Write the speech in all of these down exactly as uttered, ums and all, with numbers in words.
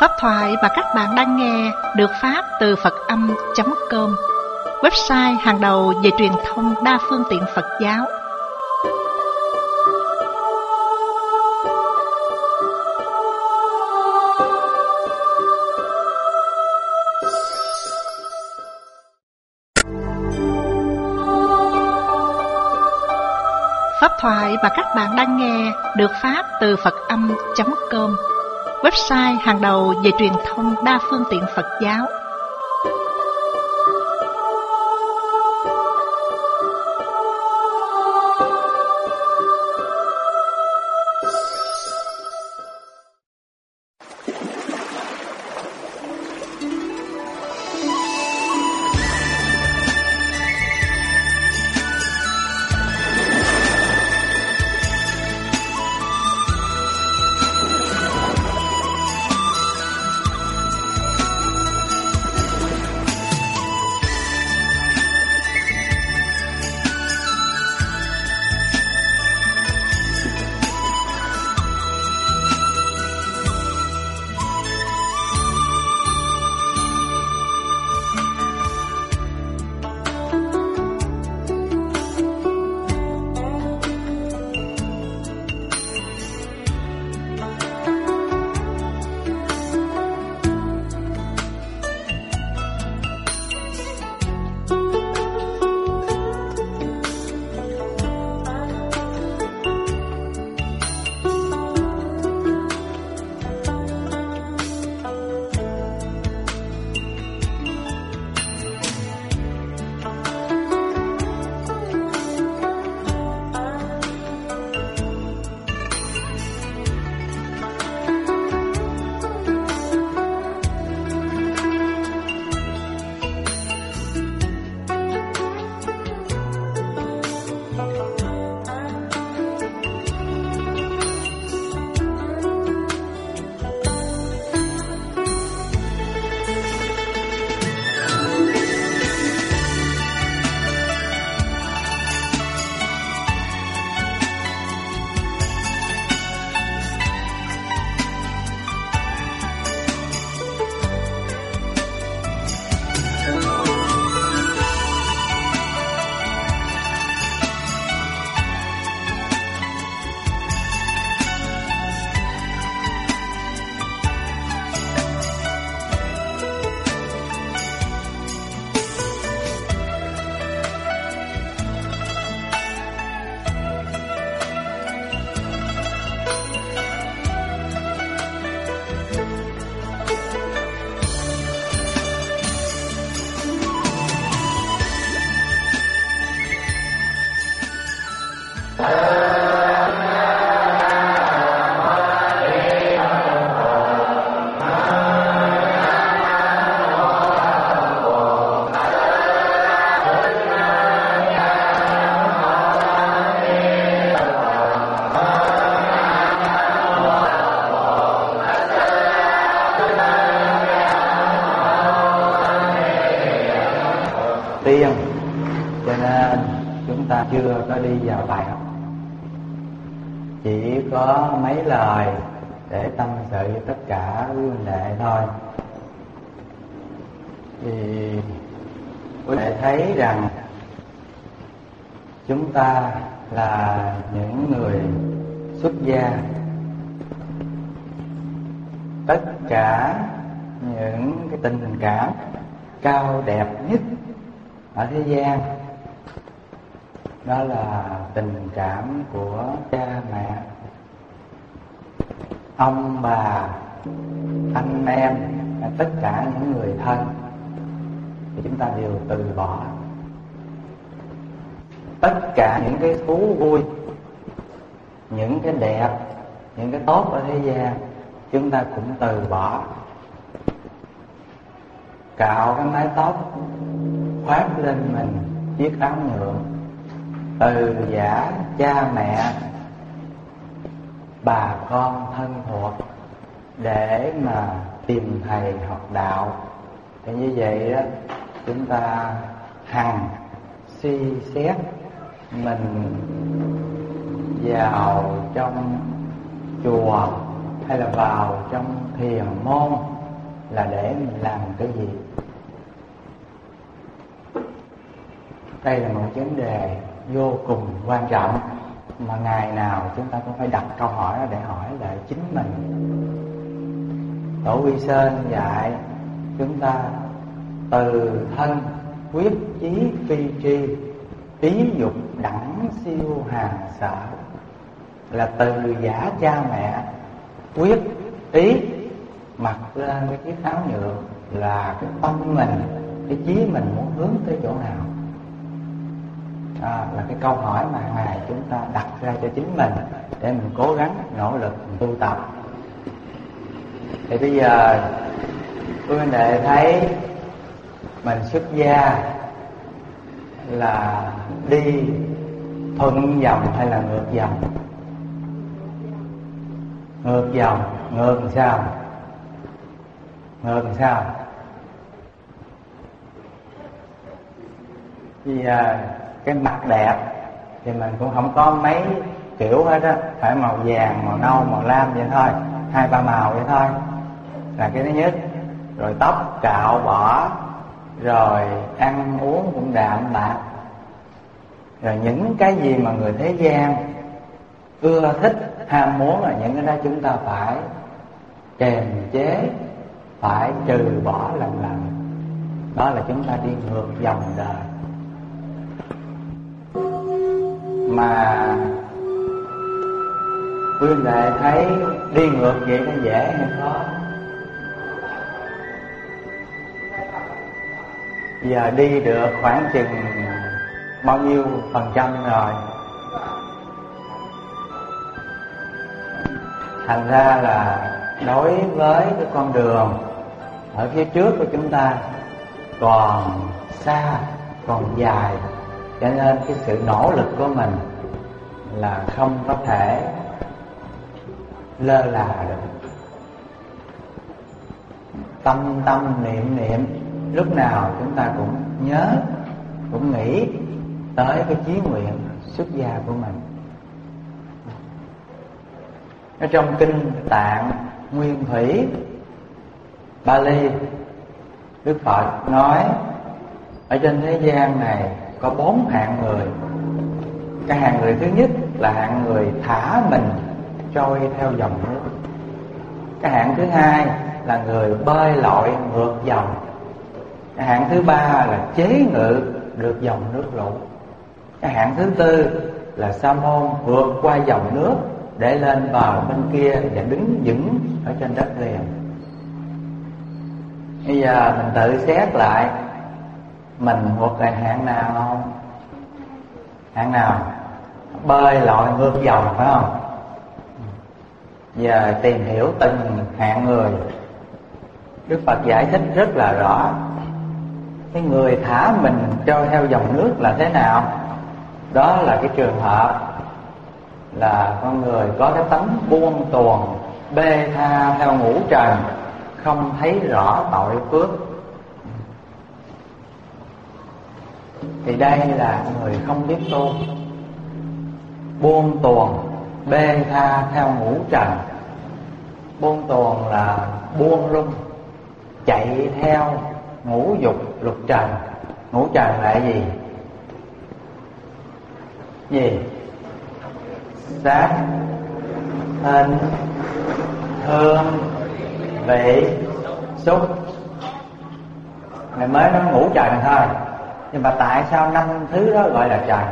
Pháp thoại mà các bạn đang nghe được phát từ Phật âm chấm com, website hàng đầu về truyền thông đa phương tiện Phật giáo. Pháp thoại mà các bạn đang nghe được phát từ Phật âm chấm com, website hàng đầu về truyền thông đa phương tiện Phật giáo. Tiên, cho nên chúng ta chưa có đi vào bài học, chỉ có mấy lời để tâm sự với tất cả quý huynh đệ thôi. Thì quý đệ thấy rằng chúng ta là những người xuất gia, tất cả những cái tình cảm cao đẹp nhất ở thế gian đó là tình cảm của cha mẹ, ông bà, anh em, tất cả những người thân thì chúng ta đều từ bỏ. Tất cả những cái thú vui, những cái đẹp, những cái tốt ở thế gian chúng ta cũng từ bỏ. Cạo cái mái tóc, khoác lên mình chiếc áo nhượng, từ giả cha mẹ, bà con thân thuộc để mà tìm thầy học đạo. Thì như vậy đó, chúng ta hằng suy xét mình vào trong chùa hay là vào trong thiền môn là để mình làm cái gì. Đây là một vấn đề vô cùng quan trọng mà ngày nào chúng ta cũng phải đặt câu hỏi để hỏi lại chính mình. Tổ Quy Sơn dạy chúng ta từ thân quyết chí phi tri, ý dục đẳng siêu hàng sở. Là từ giả cha mẹ quyết ý mặc lên cái chiếc áo nhựa, là cái tâm mình, cái chí mình muốn hướng tới chỗ nào. À, là cái câu hỏi mà hàng ngày chúng ta đặt ra cho chính mình để mình cố gắng nỗ lực mình tu tập. Thì bây giờ quý huynh đệ thấy mình xuất gia là đi thuận dòng hay là ngược dòng? Ngược dòng. Ngược làm sao? Ngược làm sao? Vì à, cái mặt đẹp thì mình cũng không có mấy kiểu hết á, phải màu vàng, màu nâu, màu lam vậy thôi, hai ba màu vậy thôi là cái thứ nhất. Rồi tóc cạo bỏ, rồi ăn uống cũng đạm bạc. Rồi những cái gì mà người thế gian ưa thích, ham muốn là những cái đó chúng ta phải kềm chế, phải trừ bỏ lần lần. Đó là chúng ta đi ngược dòng đời. Mà quý vị thấy đi ngược vậy nó dễ hay khó? Giờ đi được khoảng chừng bao nhiêu phần trăm rồi? Thành ra là đối với cái con đường ở phía trước của chúng ta còn xa, còn dài, cho nên cái sự nỗ lực của mình là không có thể lơ là được. Tâm tâm niệm niệm lúc nào chúng ta cũng nhớ, cũng nghĩ tới cái chí nguyện xuất gia của mình. Ở trong kinh Tạng Nguyên Thủy Bali, Đức Phật nói ở trên thế gian này có bốn hạng người. Cái hạng người thứ nhất là hạng người thả mình trôi theo dòng nước. Cái hạng thứ hai là người bơi lội ngược dòng. Cái hạng thứ ba là chế ngự được dòng nước lũ. Cái hạng thứ tư là sa môn vượt qua dòng nước để lên bờ bên kia và đứng vững ở trên đất liền. Bây giờ mình tự xét lại, mình thuộc về hạng nào không? Hạng nào? Bơi lội ngược dòng phải không? Giờ tìm hiểu từng hạng người. Đức Phật giải thích rất là rõ. Cái người thả mình trôi theo dòng nước là thế nào? Đó là cái trường hợp là con người có cái tánh buông tuồng, bê tha theo ngũ trần, không thấy rõ tội phước. Thì đây là người không biết tu. Buông tuồng, bê tha theo ngũ trần. Buông tuồng là buông lung, chạy theo ngũ dục lục trần. Ngũ trần là gì? Gì? Sắc, thanh, hương, vị, xúc. Ngày mới nói ngũ trần thôi, nhưng mà tại sao năm thứ đó gọi là trần?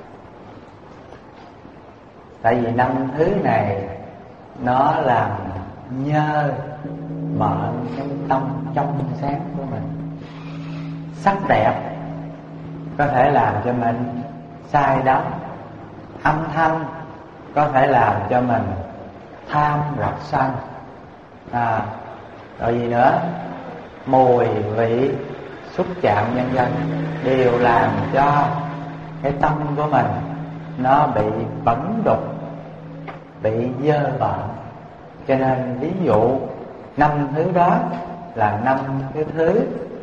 Tại vì năm thứ này nó làm nhơ mợn cái tâm trong sáng của mình. Sắc đẹp có thể làm cho mình sai đắm. Âm thanh có thể làm cho mình tham hoặc sân. À, rồi gì nữa? Mùi, vị, xúc chạm vân vân đều làm cho cái tâm của mình nó bị bẩn đục, bị dơ bẩn. Cho nên ví dụ năm thứ đó là năm cái thứ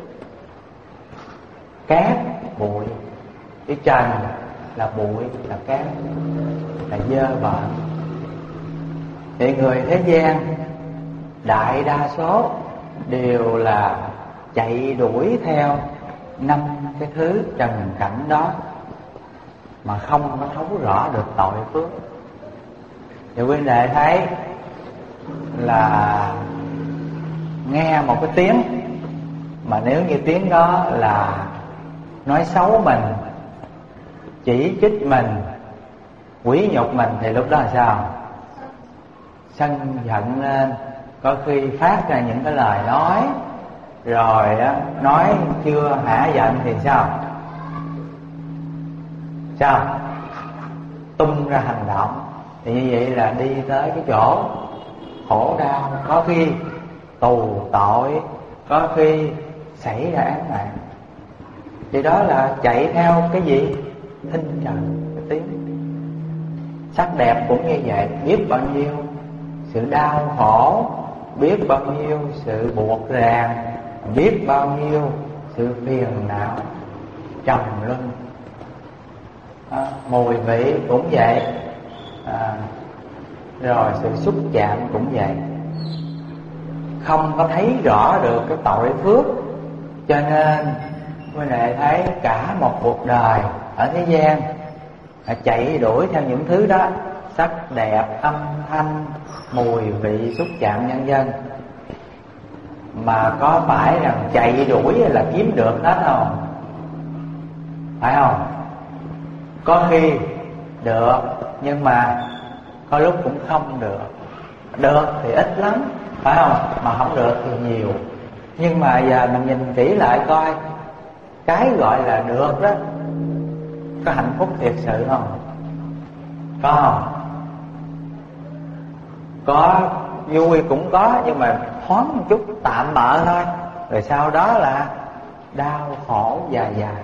cát, bụi. Cái trần là bụi, là cát, là dơ bẩn. Thì người thế gian đại đa số đều là chạy đuổi theo năm cái thứ trần cảnh đó mà không có thấu rõ được tội phước. Thì quý đệ thấy là nghe một cái tiếng, mà nếu như tiếng đó là nói xấu mình, chỉ trích mình, quỷ nhục mình, thì lúc đó là sao? Sân giận lên, có khi phát ra những cái lời nói, rồi á, nói chưa hả giận thì sao? Sao? Tung ra hành động. Thì như vậy là đi tới cái chỗ khổ đau, có khi tù tội, có khi xảy ra án mạng. Thì đó là chạy theo cái gì? Thinh trần, cái tiếng. Sắc đẹp cũng như vậy, biết bao nhiêu sự đau khổ, biết bao nhiêu sự buộc ràng, biết bao nhiêu sự phiền não trầm luân. À, mùi vị cũng vậy, à, rồi sự xúc chạm cũng vậy. Không có thấy rõ được cái tội phước, cho nên quý vị thấy cả một cuộc đời ở thế gian chạy đuổi theo những thứ đó, sắc đẹp, âm thanh, mùi vị, xúc chạm nhân dân. Mà có phải rằng chạy đuổi là kiếm được hết không? Phải không? Có khi được, nhưng mà có lúc cũng không được. Được thì ít lắm, phải không? Mà không được thì nhiều. Nhưng mà giờ mình nhìn kỹ lại coi, cái gọi là được đó, có hạnh phúc thiệt sự không? Có không? Có vui cũng có, nhưng mà thoáng một chút tạm bợ thôi. Rồi sau đó là đau khổ dài dài.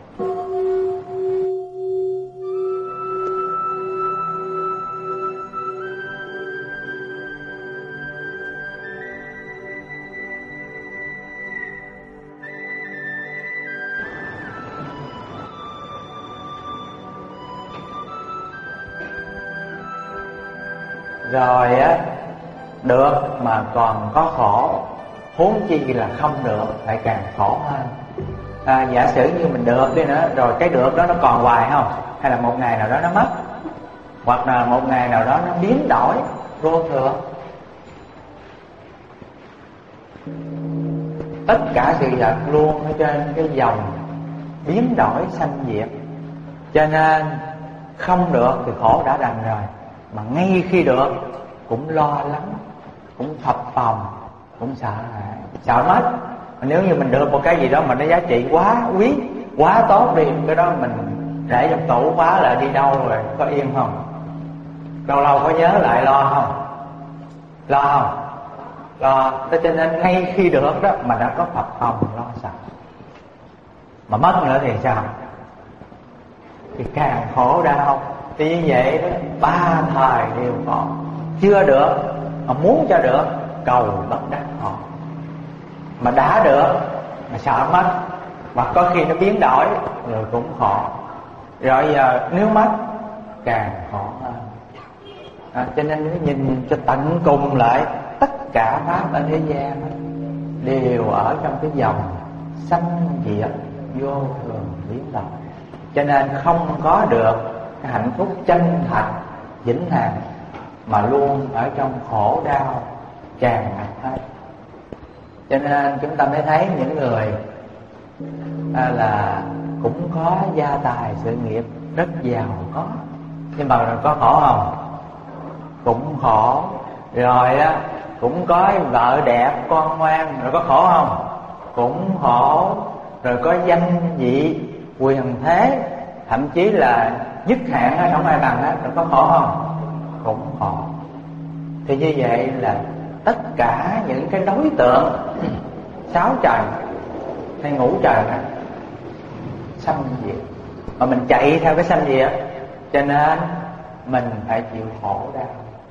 Rồi á, được mà còn có khổ, huống chi là không được lại càng khổ hơn. À, giả sử như mình được đi nữa, rồi cái được đó nó còn hoài không? Hay là một ngày nào đó nó mất, hoặc là một ngày nào đó nó biến đổi vô thường. Tất cả sự vật luôn ở trên cái dòng biến đổi sanh diệt. Cho nên không được thì khổ đã đành rồi, mà ngay khi được cũng lo lắng, cũng phập phồng, cũng sợ hãi, sợ mất. Mà nếu như mình được một cái gì đó mà nó giá trị quá quý, quá tốt đi, cái đó mình để trong tủ khóa lại đi đâu rồi, có yên không? Lâu lâu có nhớ lại lo không? Lo không? Lo. Cho nên ngay khi được đó mà đã có phập phồng, lo sợ. Mà mất nữa thì sao? Thì càng khổ đau. Thì như vậy đó, ba thời đều có. Chưa được mà muốn cho được, cầu bất đắc họ. Mà đã được mà sợ mất, và có khi nó biến đổi rồi cũng khổ. Rồi giờ nếu mất càng khổ hơn. À, cho nên nhìn cho tận cùng lại, tất cả pháp ở thế gian đều ở trong cái dòng sanh diệt vô thường biến đổi. Cho nên không có được cái hạnh phúc chân thật vĩnh hằng, mà luôn ở trong khổ đau tràn ngập hết. Cho nên chúng ta mới thấy những người à, là cũng có gia tài sự nghiệp rất giàu có, nhưng mà rồi có khổ không? Cũng khổ. Rồi á, cũng có vợ đẹp con ngoan, rồi có khổ không? Cũng khổ. Rồi có danh vị quyền thế, thậm chí là dứt hạn á, không ai bằng á, rồi có khổ không? Cũng khổ. Thì như vậy là tất cả những cái đối tượng sáu trần hay ngũ trần á, sanh diệt, mà mình chạy theo cái sanh diệt, cho nên mình phải chịu khổ đau.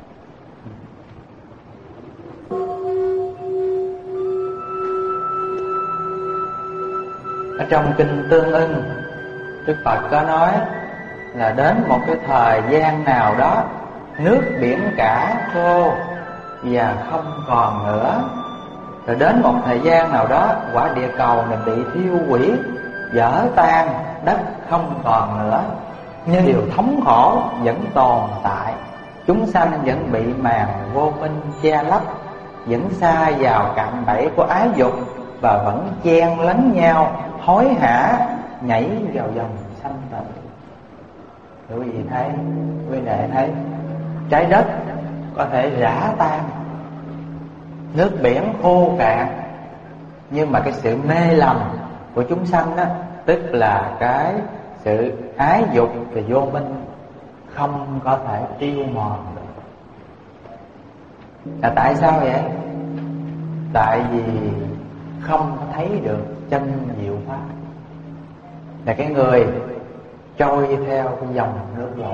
Ở trong kinh Tương Ưng, Đức Phật có nói là đến một cái thời gian nào đó, nước biển cả khô và không còn nữa, Rồi đến một thời gian nào đó, quả địa cầu này bị thiêu hủy, vỡ tan, đất không còn nữa, nhưng điều thống khổ vẫn tồn tại. Chúng sanh vẫn bị màn vô minh che lấp, vẫn sa vào cạm bẫy của ái dục, và vẫn chen lấn nhau hối hả nhảy vào dòng sanh tử. Quý vị thấy, quý đệ thấy, trái đất có thể rã tan, nước biển khô cạn, nhưng mà cái sự mê lầm của chúng sanh đó, tức là cái sự ái dục và vô minh, không có thể tiêu mòn được. Là tại sao vậy? Tại vì không thấy được chân diệu pháp, là cái người trôi theo cái dòng nước lũ.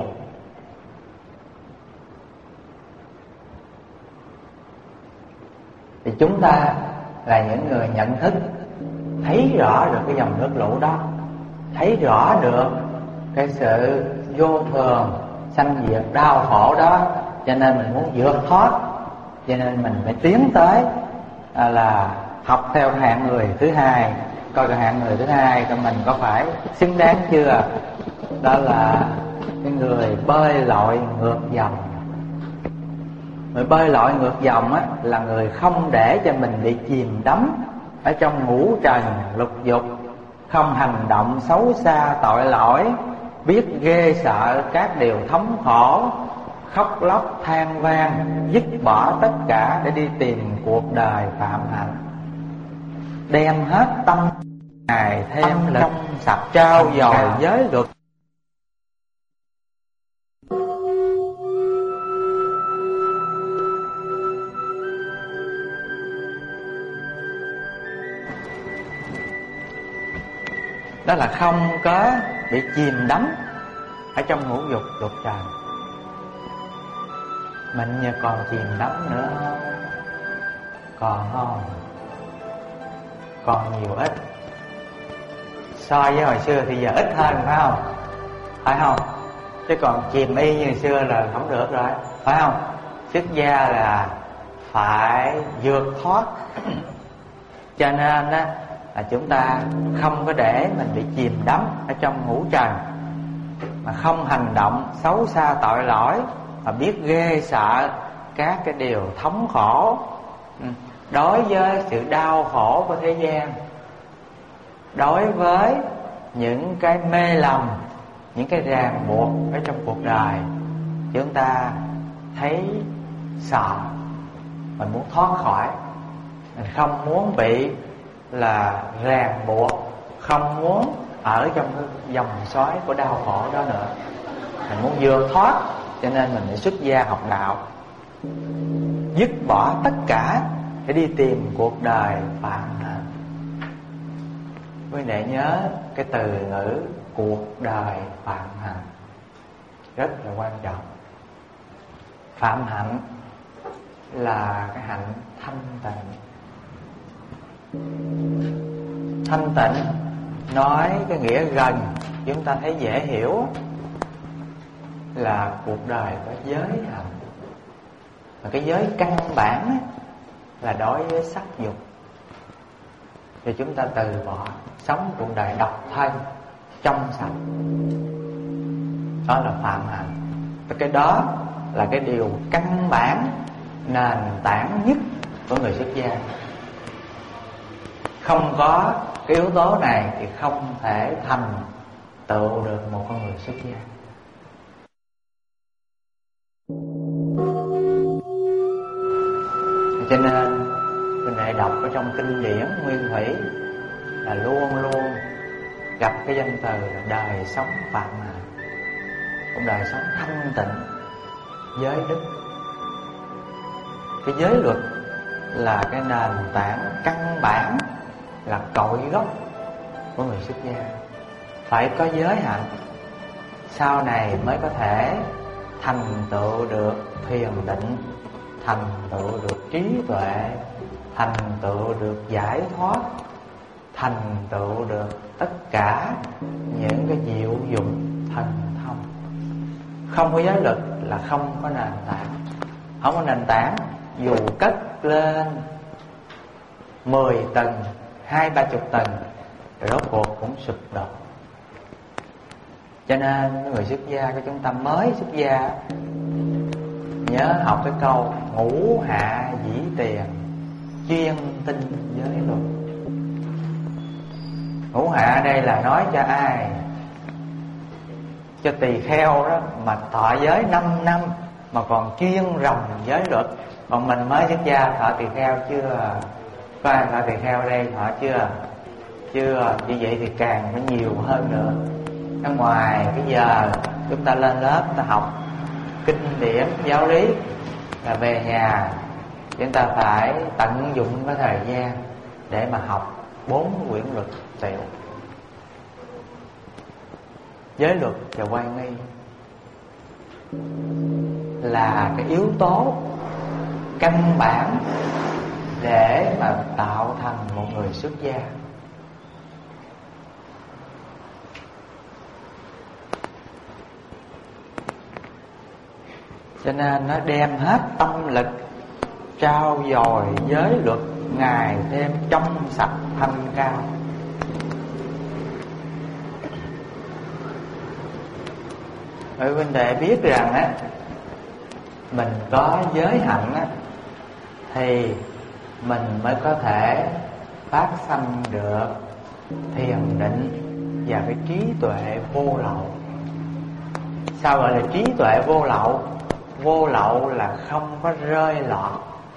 Thì chúng ta là những người nhận thức, thấy rõ được cái dòng nước lũ đó, thấy rõ được cái sự vô thường, sanh diệt, đau khổ đó, cho nên mình muốn vượt thoát, cho nên mình phải tiến tới à, là học theo hạng người thứ hai, coi cái hạng người thứ hai của mình có phải xứng đáng chưa. Đó là cái người bơi lội ngược dòng. Người bơi lội ngược dòng á, là người không để cho mình bị chìm đắm ở trong ngũ trần lục dục, không hành động xấu xa tội lỗi, biết ghê sợ các điều thống khổ, khóc lóc than van, dứt bỏ tất cả để đi tìm cuộc đời phạm hạnh, đem hết tâm Ngài thêm lực sạch trao dồi giới luật. Đó là không có bị chìm đắm ở trong ngũ dục lục trần. Mình như còn chìm đắm nữa, còn không, còn nhiều ít. So với hồi xưa thì giờ ít hơn, phải không? Phải không? Chứ còn chìm y như xưa là không được rồi, phải không? Xuất gia là phải vượt thoát. Cho nên á, là chúng ta không có để mình bị chìm đắm ở trong ngũ trần, mà không hành động xấu xa tội lỗi, mà biết ghê sợ các cái điều thống khổ. Đối với sự đau khổ của thế gian, đối với những cái mê lầm, những cái ràng buộc ở trong cuộc đời, chúng ta thấy sợ, mình muốn thoát khỏi, mình không muốn bị là ràng buộc, không muốn ở trong cái dòng xoáy của đau khổ đó nữa. Mình muốn vượt thoát, cho nên mình phải xuất gia học đạo, dứt bỏ tất cả để đi tìm cuộc đời phạm hạnh. Quý vị nhớ cái từ ngữ cuộc đời phạm hạnh rất là quan trọng. Phạm hạnh là cái hạnh thanh tịnh. Thanh tịnh nói cái nghĩa gần, chúng ta thấy dễ hiểu, là cuộc đời có giới hạnh. Và cái giới căn bản là đối với sắc dục, thì chúng ta từ bỏ, sống cuộc đời độc thân, trong sạch. Đó là phạm hạnh. Và cái đó là cái điều căn bản, nền tảng nhất của người xuất gia. Không có cái yếu tố này thì không thể thành tựu được một con người xuất gia. Cho nên mình hãy đọc ở trong kinh điển Nguyên Thủy là luôn luôn gặp cái danh từ là đời sống phạm hạnh, một đời sống thanh tịnh, giới đức. Cái giới luật là cái nền tảng căn bản, là cội gốc của người xuất gia. Phải có giới hạnh, sau này mới có thể thành tựu được thiền định, thành tựu được trí tuệ, thành tựu được giải thoát, thành tựu được tất cả những cái diệu dụng thần thông. Không có giới luật là không có nền tảng. Không có nền tảng, dù cất lên mười tầng, hai ba chục tầng, rồi rốt cuộc cũng sụp đổ. Cho nên người xuất gia của chúng ta mới xuất gia nhớ học cái câu ngũ hạ dĩ tiền, chuyên tinh giới luật. Ngũ hạ đây là nói cho ai? Cho tỳ kheo đó mà thọ giới năm năm mà còn chuyên ròng giới luật. Còn mình mới xuất gia thọ tỳ kheo chưa? Có ai thọ tỳ kheo đây thọ chưa? Chưa. Như vậy thì càng phải nhiều hơn nữa. Ở ngoài cái giờ chúng ta lên lớp ta học kinh điển giáo lý, là về nhà chúng ta phải tận dụng cái thời gian để mà học bốn quyển luật tiểu. Giới luật và oai nghi là cái yếu tố căn bản để mà tạo thành một người xuất gia. Cho nên nó đem hết tâm lực trao dồi giới luật, ngày thêm trong sạch thanh cao. Mọi huynh đệ biết rằng á, mình có giới hạnh á, thì mình mới có thể phát sanh được thiền định và cái trí tuệ vô lậu. Sao gọi là trí tuệ vô lậu? Vô lậu là không có rơi lọt.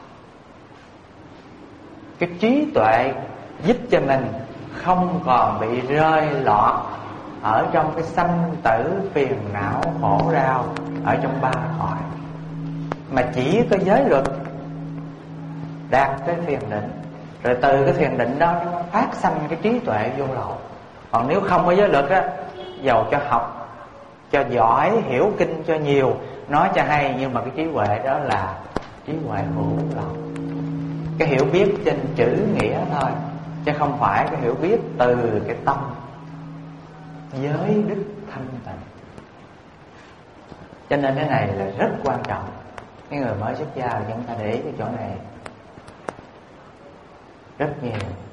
Cái trí tuệ giúp cho mình không còn bị rơi lọt ở trong cái sanh tử phiền não khổ đau ở trong ba cõi, mà chỉ có giới luật đạt cái thiền định, rồi từ cái thiền định đó nó phát sanh cái trí tuệ vô lậu. Còn nếu không có giới luật á, dầu cho học cho giỏi, hiểu kinh cho nhiều, nói cho hay, nhưng mà cái trí huệ đó là trí huệ hữu lậu, cái hiểu biết trên chữ nghĩa thôi, chứ không phải cái hiểu biết từ cái tâm giới đức thanh tịnh. Cho nên cái này là rất quan trọng. Cái người mới xuất gia chúng ta để ý cái chỗ này rất nhiều.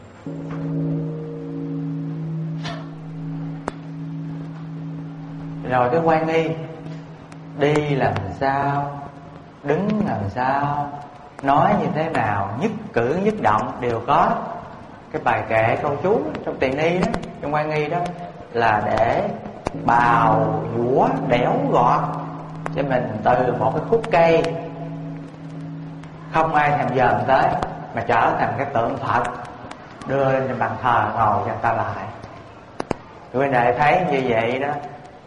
Rồi cái oai nghi, đi làm sao, đứng làm sao, nói như thế nào, nhất cử nhất động đều có cái bài kệ câu chú trong tỳ ni đó, trong oai nghi đó, là để bào dũa đẽo gọt cho mình từ một cái khúc cây không ai thèm dòm tới, mà trở thành cái tượng Phật đưa lên trên bàn thờ ngồi cho người ta lại. Quý vị thấy như vậy đó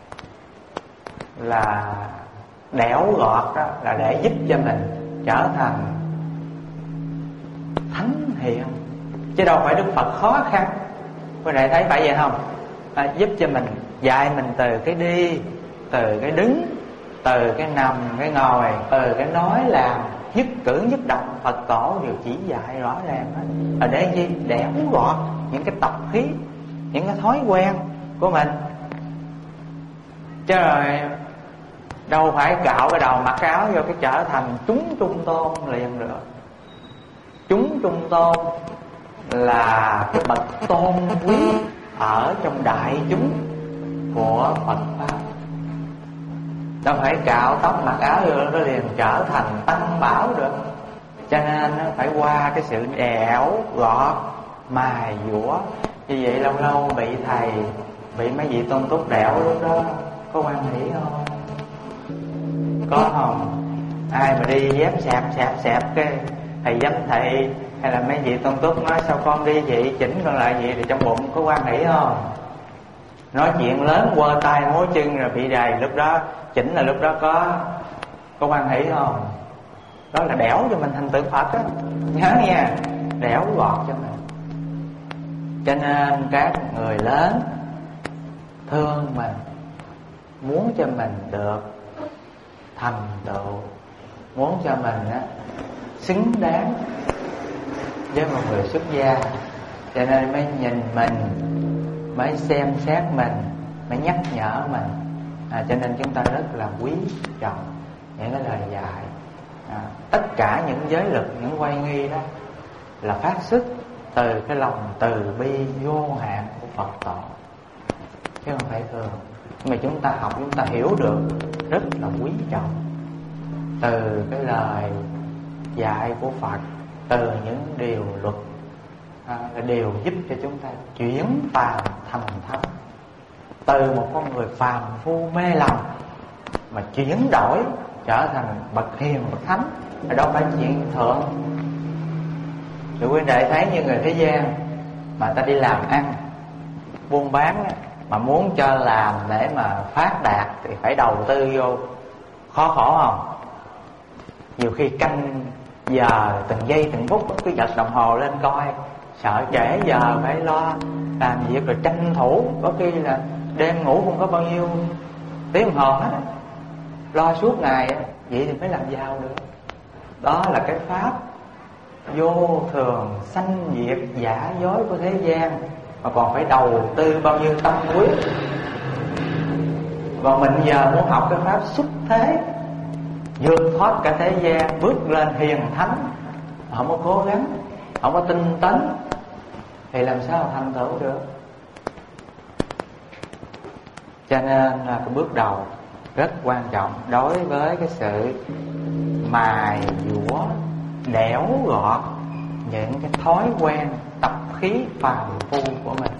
là đẽo gọt đó, là để giúp cho mình trở thành thánh hiền, chứ đâu phải Đức Phật khó khăn. Quý vị thấy phải vậy không? À, giúp cho mình, dạy mình từ cái đi, từ cái đứng, từ cái nằm, cái ngồi, từ cái nói làm, nhất cử nhất động Phật tổ đều chỉ dạy rõ ràng hết. Ở để gì? Đẽo gọt những cái tập khí, những cái thói quen của mình. Chứ rồi đâu phải cạo cái đầu mặc cái áo vô cái trở thành chúng trung tôn liền được. Chúng trung tôn là cái bậc tôn quý ở trong đại chúng của Phật pháp. Đâu phải cạo tóc mặc áo vô nó liền trở thành tăng bảo được. Cho nên nó phải qua cái sự đẽo gọt, mài dũa. Như vậy lâu lâu bị thầy, bị mấy vị tôn túc đẽo lúc đó có quan hỷ không? Có không? Ai mà đi dép xẹp xẹp xẹp cái thầy giám thị hay là mấy vị tôn túc nói sao con đi vậy, chỉnh con lại vậy, thì trong bụng có quan hỷ không? Nói chuyện lớn quơ tay múa chân rồi bị đầy, lúc đó chỉnh là lúc đó có có quan hỷ không? Đó là đẽo cho mình thành tượng Phật á, nhớ nha, đẽo gọt cho mình. Cho nên các người lớn thương mình, muốn cho mình được thành tựu, muốn cho mình á xứng đáng với một người xuất gia, cho nên mới nhìn mình, mới xem xét mình, mới nhắc nhở mình. À, cho nên chúng ta rất là quý trọng những cái lời dạy. À, tất cả những giới luật, những oai nghi đó là phát xuất từ cái lòng từ bi vô hạn của Phật tổ, chứ không phải thường. Nhưng mà chúng ta học, chúng ta hiểu được rất là quý trọng từ cái lời dạy của Phật, từ những điều luật, à, điều giúp cho chúng ta chuyển phàm thành thánh, từ một con người phàm phu mê lầm mà chuyển đổi trở thành bậc hiền bậc thánh, đâu phải chuyện thường. Rồi quý đệ thấy như người thế gian mà ta đi làm ăn buôn bán mà muốn cho làm để mà phát đạt thì phải đầu tư vô, khó khổ không? Nhiều khi canh giờ từng giây từng phút cứ giật đồng hồ lên coi, sợ trễ giờ phải lo làm việc, rồi tranh thủ, có khi là đêm ngủ không có bao nhiêu tiếng đồng hồ hết, lo suốt ngày. Vậy thì mới làm giàu được. Đó là cái pháp vô thường sanh diệt giả dối của thế gian, mà còn phải đầu tư bao nhiêu tâm huyết. Và mình giờ muốn học cái pháp xuất thế, vượt thoát cả thế gian, bước lên hiền thánh, không có cố gắng, không có tinh tấn thì làm sao thành tựu được. Cho nên là cái bước đầu rất quan trọng đối với cái sự mài dũa, đẽo gọt những cái thói quen tập khí phàm phu của mình.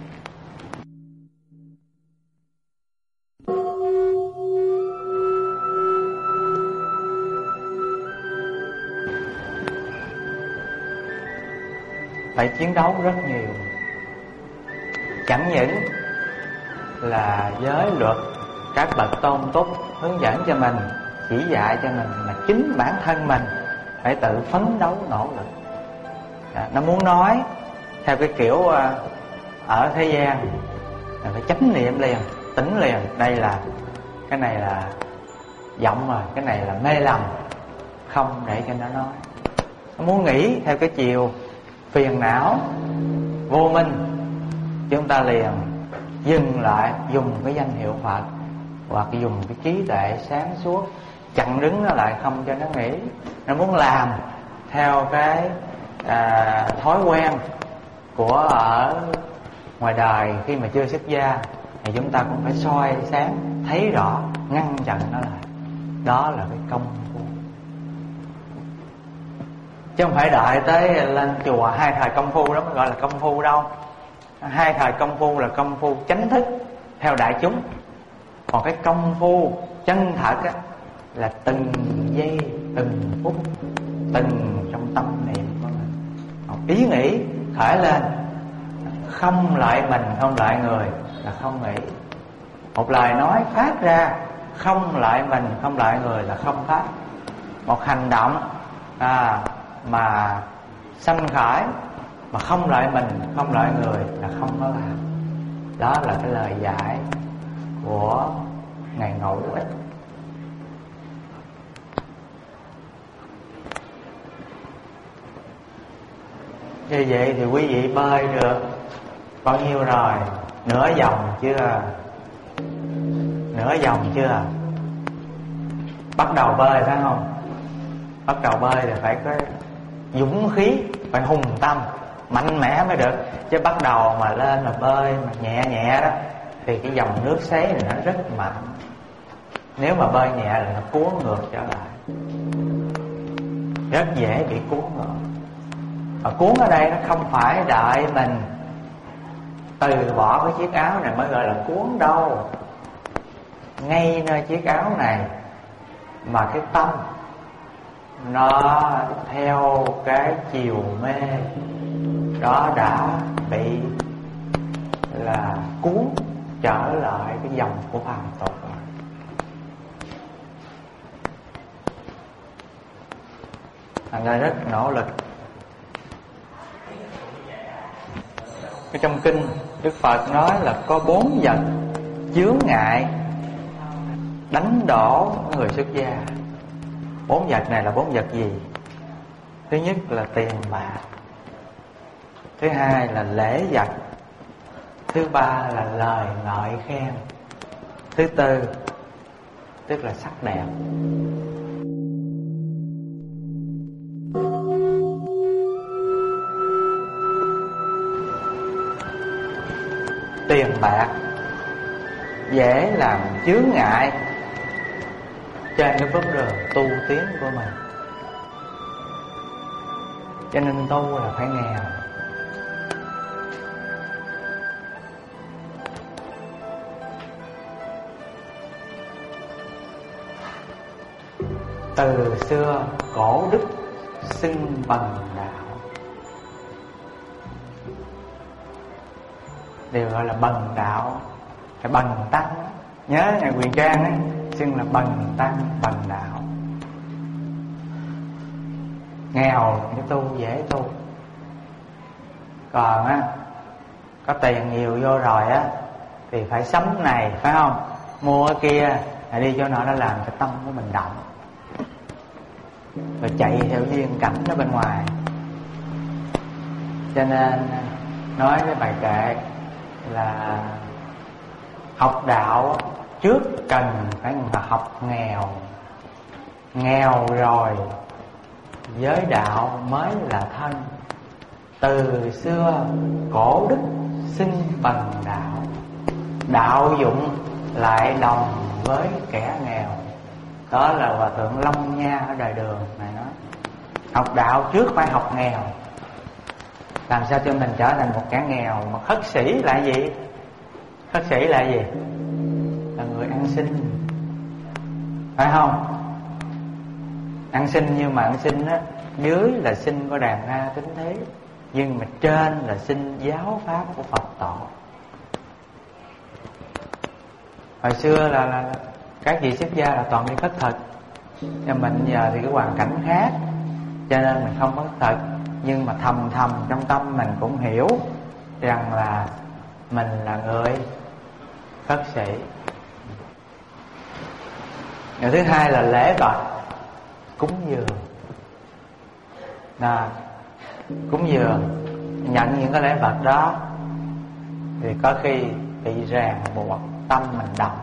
Phải chiến đấu rất nhiều, chẳng những là giới luật các bậc tôn túc hướng dẫn cho mình, chỉ dạy cho mình, mà chính bản thân mình phải tự phấn đấu nỗ lực. À, nó muốn nói theo cái kiểu uh, ở thế gian là phải chánh niệm liền, tỉnh liền. Đây là cái này là giọng rồi, cái này là mê lầm, không để cho nó nói. Nó muốn nghĩ theo cái chiều phiền não vô minh, chúng ta liền dừng lại, dùng cái danh hiệu Phật hoặc dùng cái trí tuệ sáng suốt chặn đứng nó lại, không cho nó nghĩ. Nó muốn làm theo cái à, thói quen của ở ngoài đời khi mà chưa xuất gia, thì chúng ta cũng phải soi sáng, thấy rõ, ngăn chặn nó lại. Đó là cái công phu, chứ không phải đợi tới lên chùa hai thời công phu đó mới gọi là công phu đâu. Hai thời công phu là công phu chánh thức theo đại chúng, còn cái công phu chân thật á, là từng giây từng phút, từng trong tâm niệm của mình. Một ý nghĩ khởi lên, không lợi mình không lợi người là không nghĩ. Một lời nói phát ra, không lợi mình không lợi người là không phát. Một hành động à, mà sanh khởi mà không lợi mình không lợi người là không có làm. Đó là cái lời dạy của Ngài Ngẫu Ích. Như vậy thì quý vị bơi được bao nhiêu rồi? Nửa vòng chưa? Nửa vòng chưa? Bắt đầu bơi phải không? Bắt đầu bơi thì phải có dũng khí, phải hùng tâm, mạnh mẽ mới được. Chứ bắt đầu mà lên mà bơi mà nhẹ nhẹ đó thì cái dòng nước xoáy này nó rất mạnh. Nếu mà bơi nhẹ là nó cuốn ngược trở lại, rất dễ bị cuốn ngược. Mà cuốn ở đây nó không phải đợi mình từ bỏ cái chiếc áo này mới gọi là cuốn đâu. Ngay nơi chiếc áo này mà cái tâm nó theo cái chiều mê đó đã bị là cuốn trở lại cái dòng của phàm tục rồi. Thành ra rất nỗ lực. Cái trong kinh Đức Phật nói là có bốn vật chướng ngại đánh đổ người xuất gia. Bốn vật này là bốn vật gì? Thứ nhất là tiền bạc, thứ hai là lễ vật, thứ ba là lời ngợi khen, thứ tư tức là sắc đẹp. tiền bạc, dễ làm chướng ngại trên cái bước đường tu tiến của mình. Cho nên tu là phải nghèo. Từ xưa cổ đức xưng bần đạo, đều gọi là bần đạo, hay bần tăng. Nhớ ngày Quyền Trang ấy, xưng là bần tăng, bần đạo. Nghèo cái tu dễ tu. Còn á, có tiền nhiều vô rồi á thì phải sắm này, phải không? Mua cái kia, đi chỗ nọ, nó làm cho tâm của mình động, rồi chạy theo duyên cảnh ở bên ngoài. Cho nên nói với bài kệ là học đạo trước cần phải học nghèo, nghèo rồi giới đạo mới là thân. Từ xưa cổ đức xưng bần đạo, đạo dụng lại đồng với kẻ nghèo. Đó là Hòa Thượng Long Nha ở Đời Đường này nói. Học đạo trước phải học nghèo. Làm sao cho mình trở thành một kẻ nghèo. Mà khất sĩ là gì? Khất sĩ là gì? Là người ăn xin, phải không? Ăn xin, nhưng mà ăn xin á, dưới là xin của đàn na tính thế, nhưng mà trên là xin giáo pháp của Phật tổ. Hồi xưa là, là các vị xuất gia là toàn đi khất thực. Nhưng mình giờ thì cái hoàn cảnh khác, cho nên mình không có khất thực. Nhưng mà thầm thầm trong tâm mình cũng hiểu rằng là mình là người khất sĩ. Điều thứ hai là lễ vật, cúng dường. Nào, cúng dường, nhận những cái lễ vật đó thì có khi bị ràng buộc, tâm mình động.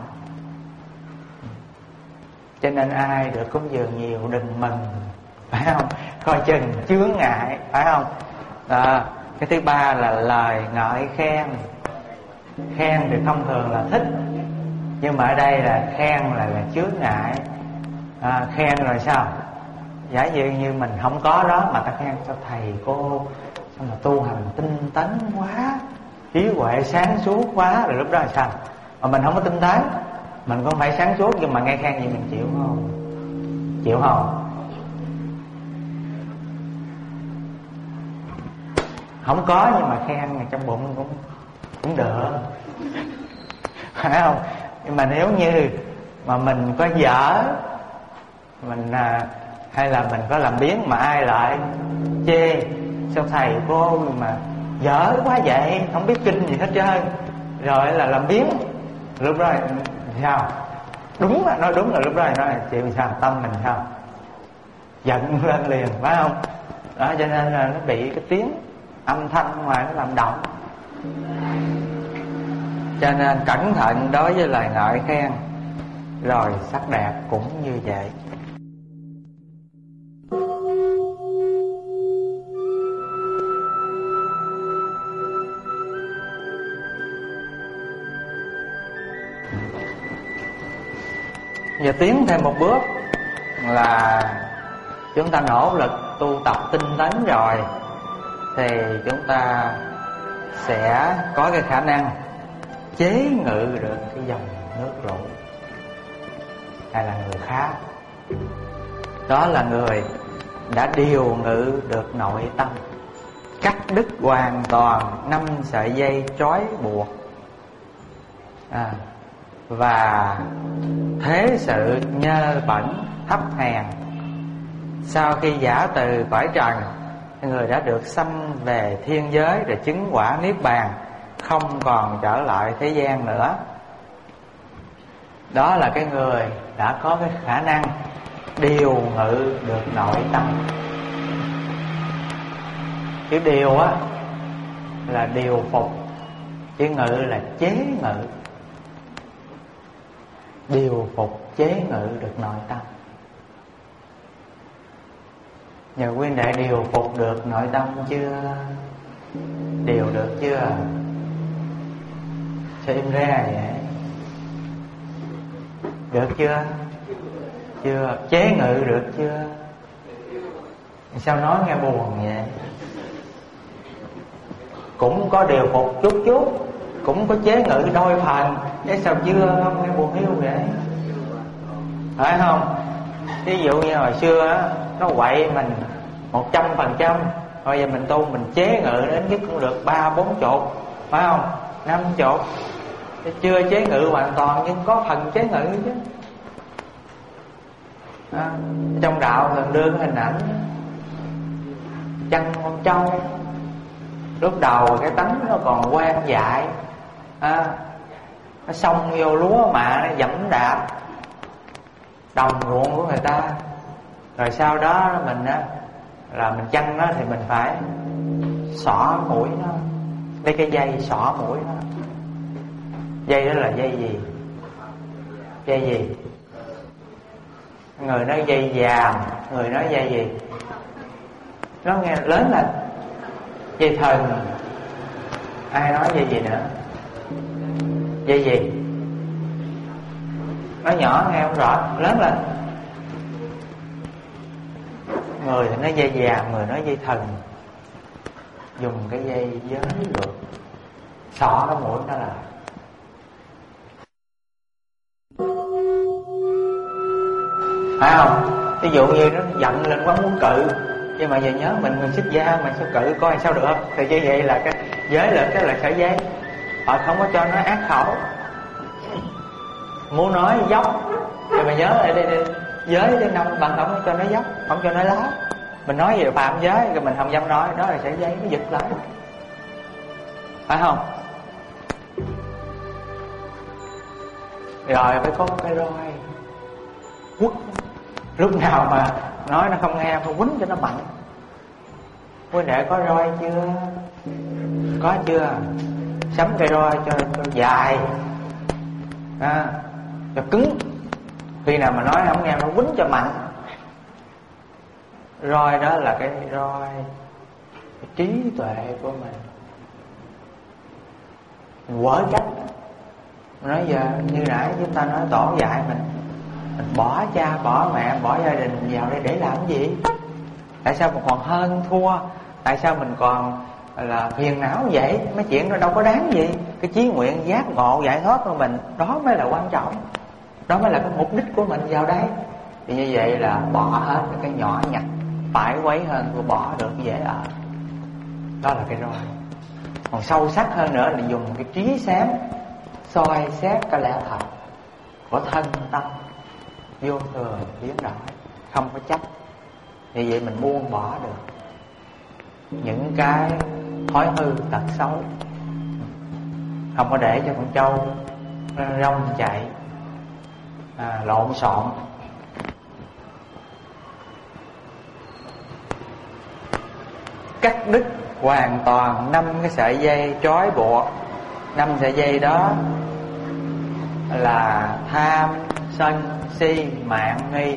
Cho nên ai được cúng dường nhiều đừng mừng, phải không? Coi chừng chướng ngại, phải không? À, cái thứ ba là lời ngợi khen. Khen thì thông thường là thích, nhưng mà ở đây là khen là, là chướng ngại. À, khen rồi sao? Giả dụ như mình không có đó mà ta khen cho thầy cô, sao mà tu hành tinh tấn quá, trí huệ sáng suốt quá, rồi lúc đó là sao? Mà mình không có tinh tấn, mình cũng phải sáng suốt, nhưng mà nghe khen gì mình chịu không? Chịu không? Không có nhưng mà khen này trong bụng cũng cũng được, phải không? Nhưng mà nếu như mà mình có dở, mình à, hay là mình có làm biếng mà ai lại chê, sao thầy cô mà dở quá vậy, không biết kinh gì hết trơn, rồi là làm biếng, lúc đó sao? Đúng là nói đúng là lúc đó nói chịu sao? Tâm mình sao? Giận lên liền, phải không? Đó, cho nên là nó bị cái tiếng âm thanh ngoài nó làm động. Cho nên cẩn thận đối với lời ngợi khen. Rồi sắc đẹp cũng như vậy. Giờ tiến thêm một bước là chúng ta nỗ lực tu tập tinh tấn rồi thì chúng ta sẽ có cái khả năng chế ngự được cái dòng nước lũ, hay là người khác. Đó là người đã điều ngự được nội tâm, cắt đứt hoàn toàn năm sợi dây trói buộc, à, và thế sự nhơ bẩn thấp hèn. Sau khi giả từ cõi trần, người đã được sanh về thiên giới để chứng quả niết bàn, không còn trở lại thế gian nữa. Đó là cái người đã có cái khả năng điều ngự được nội tâm. Chữ điều á là điều phục, chữ ngự là chế ngự. Điều phục chế ngự được nội tâm. Nhờ huynh đệ điều phục được nội tâm chưa? Điều được chưa? Xem ra vậy. Được chưa? Chưa. Chế ngự được chưa? Sao nói nghe buồn vậy? Cũng có điều phục chút chút, cũng có chế ngự đôi phần. Cái sao chưa không nghe buồn hiu vậy? Phải không? Ví dụ như hồi xưa á, nó quậy mình một trăm phần trăm, bây giờ mình tu mình chế ngự đến nhất cũng được ba bốn chục, phải không? Năm chục. Chưa chế ngự hoàn toàn nhưng có phần chế ngự chứ. À, trong đạo thường đưa cái hình ảnh chăn con trâu. Lúc đầu cái tánh nó còn quan dại, à, nó xông vô lúa mạ, nó dẫm đạp đồng ruộng của người ta. Rồi sau đó mình á, là mình chăn nó thì mình phải xỏ mũi nó, lấy cái dây xỏ mũi nó. Dây đó là dây gì? Dây gì? Người nói dây vàng, người nói dây gì? Nó nghe lớn lên. Dây thần. Ai nói dây gì nữa? Dây gì? Nó nhỏ nghe không rõ, lớn lên. Người thì nói dây vàng, người nói dây thần. Dùng cái dây giới luật xỏ cái mũi nó là. Phải không? Ví dụ như nó giận lên quá muốn cự, nhưng mà giờ nhớ mình người xuất gia mà sao cự coi sao được. Thì như vậy là cái giới lực, cái là sợi dây. Họ không có cho nó ác khẩu. Muốn nói dốc thì mà nhớ lại đây, đây giới đến năm bằng không cho nó dốc, không cho nó láo. Mình nói về phạm giới rồi mình không dám nói, đó là sợi dây nó giật lại. Phải không? Rồi phải có cái roi quất. Lúc nào mà nói nó không nghe phải quýnh cho nó mạnh. Quý đệ có roi chưa? Có chưa? Sắm cây roi cho, cho dài, à, cho cứng. Khi nào mà nói không nghe nó quýnh cho mạnh. Roi đó là cái roi cái trí tuệ của mình. Mình quở cách. Nói giờ như nãy chúng ta nói tổ dạy mình, mình bỏ cha, bỏ mẹ, bỏ gia đình vào đây để làm cái gì? Tại sao mình còn hơn thua? Tại sao mình còn là phiền não vậy? Mấy chuyện đó đâu có đáng gì. Cái chí nguyện giác ngộ giải thoát của mình, đó mới là quan trọng. Đó mới là cái mục đích của mình vào đây. Thì như vậy là bỏ hết cái nhỏ nhặt, phải quấy hơn của bỏ được dễ ở. Đó là cái roi. Còn sâu sắc hơn nữa là dùng cái trí sáng soi xét cái lẽ thật của thân tâm vô thường biến đổi, không có chấp. Như vậy mình buông bỏ được những cái thói hư tật xấu, không có để cho con trâu rong chạy à, lộn xộn. Cắt đứt hoàn toàn năm cái sợi dây trói buộc. Năm sợi dây đó là tham, sân, si, mạn, nghi.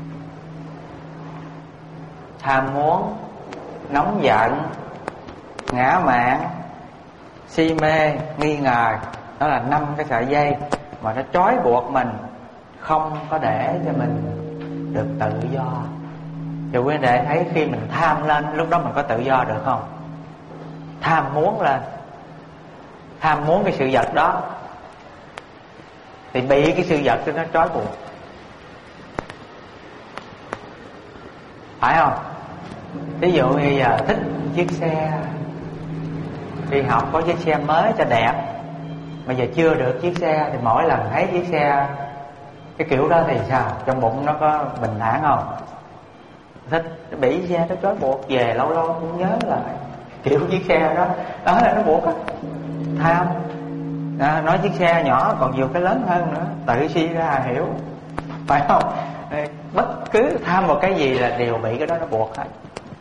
Tham muốn, nóng giận, ngã mạn, si mê, nghi ngờ. Đó là năm cái sợi dây mà nó trói buộc mình, không có để cho mình được tự do. Rồi quý đệ thấy khi mình tham lên, lúc đó mình có tự do được không? Tham muốn lên, tham muốn cái sự vật đó thì bị cái sự vật đó nó trói buộc. Phải không? Ví dụ như giờ thích chiếc xe, đi học có chiếc xe mới cho đẹp, mà giờ chưa được chiếc xe thì mỗi lần thấy chiếc xe cái kiểu đó thì sao? Trong bụng nó có bình thản không? Thích, bị xe nó trói buộc, về lâu lâu cũng nhớ là kiểu chiếc xe đó, đó là nó buộc á. Tham à, nói chiếc xe nhỏ còn nhiều cái lớn hơn nữa, tự suy ra hiểu. Phải không? Bất cứ tham một cái gì là đều bị cái đó nó buộc hết.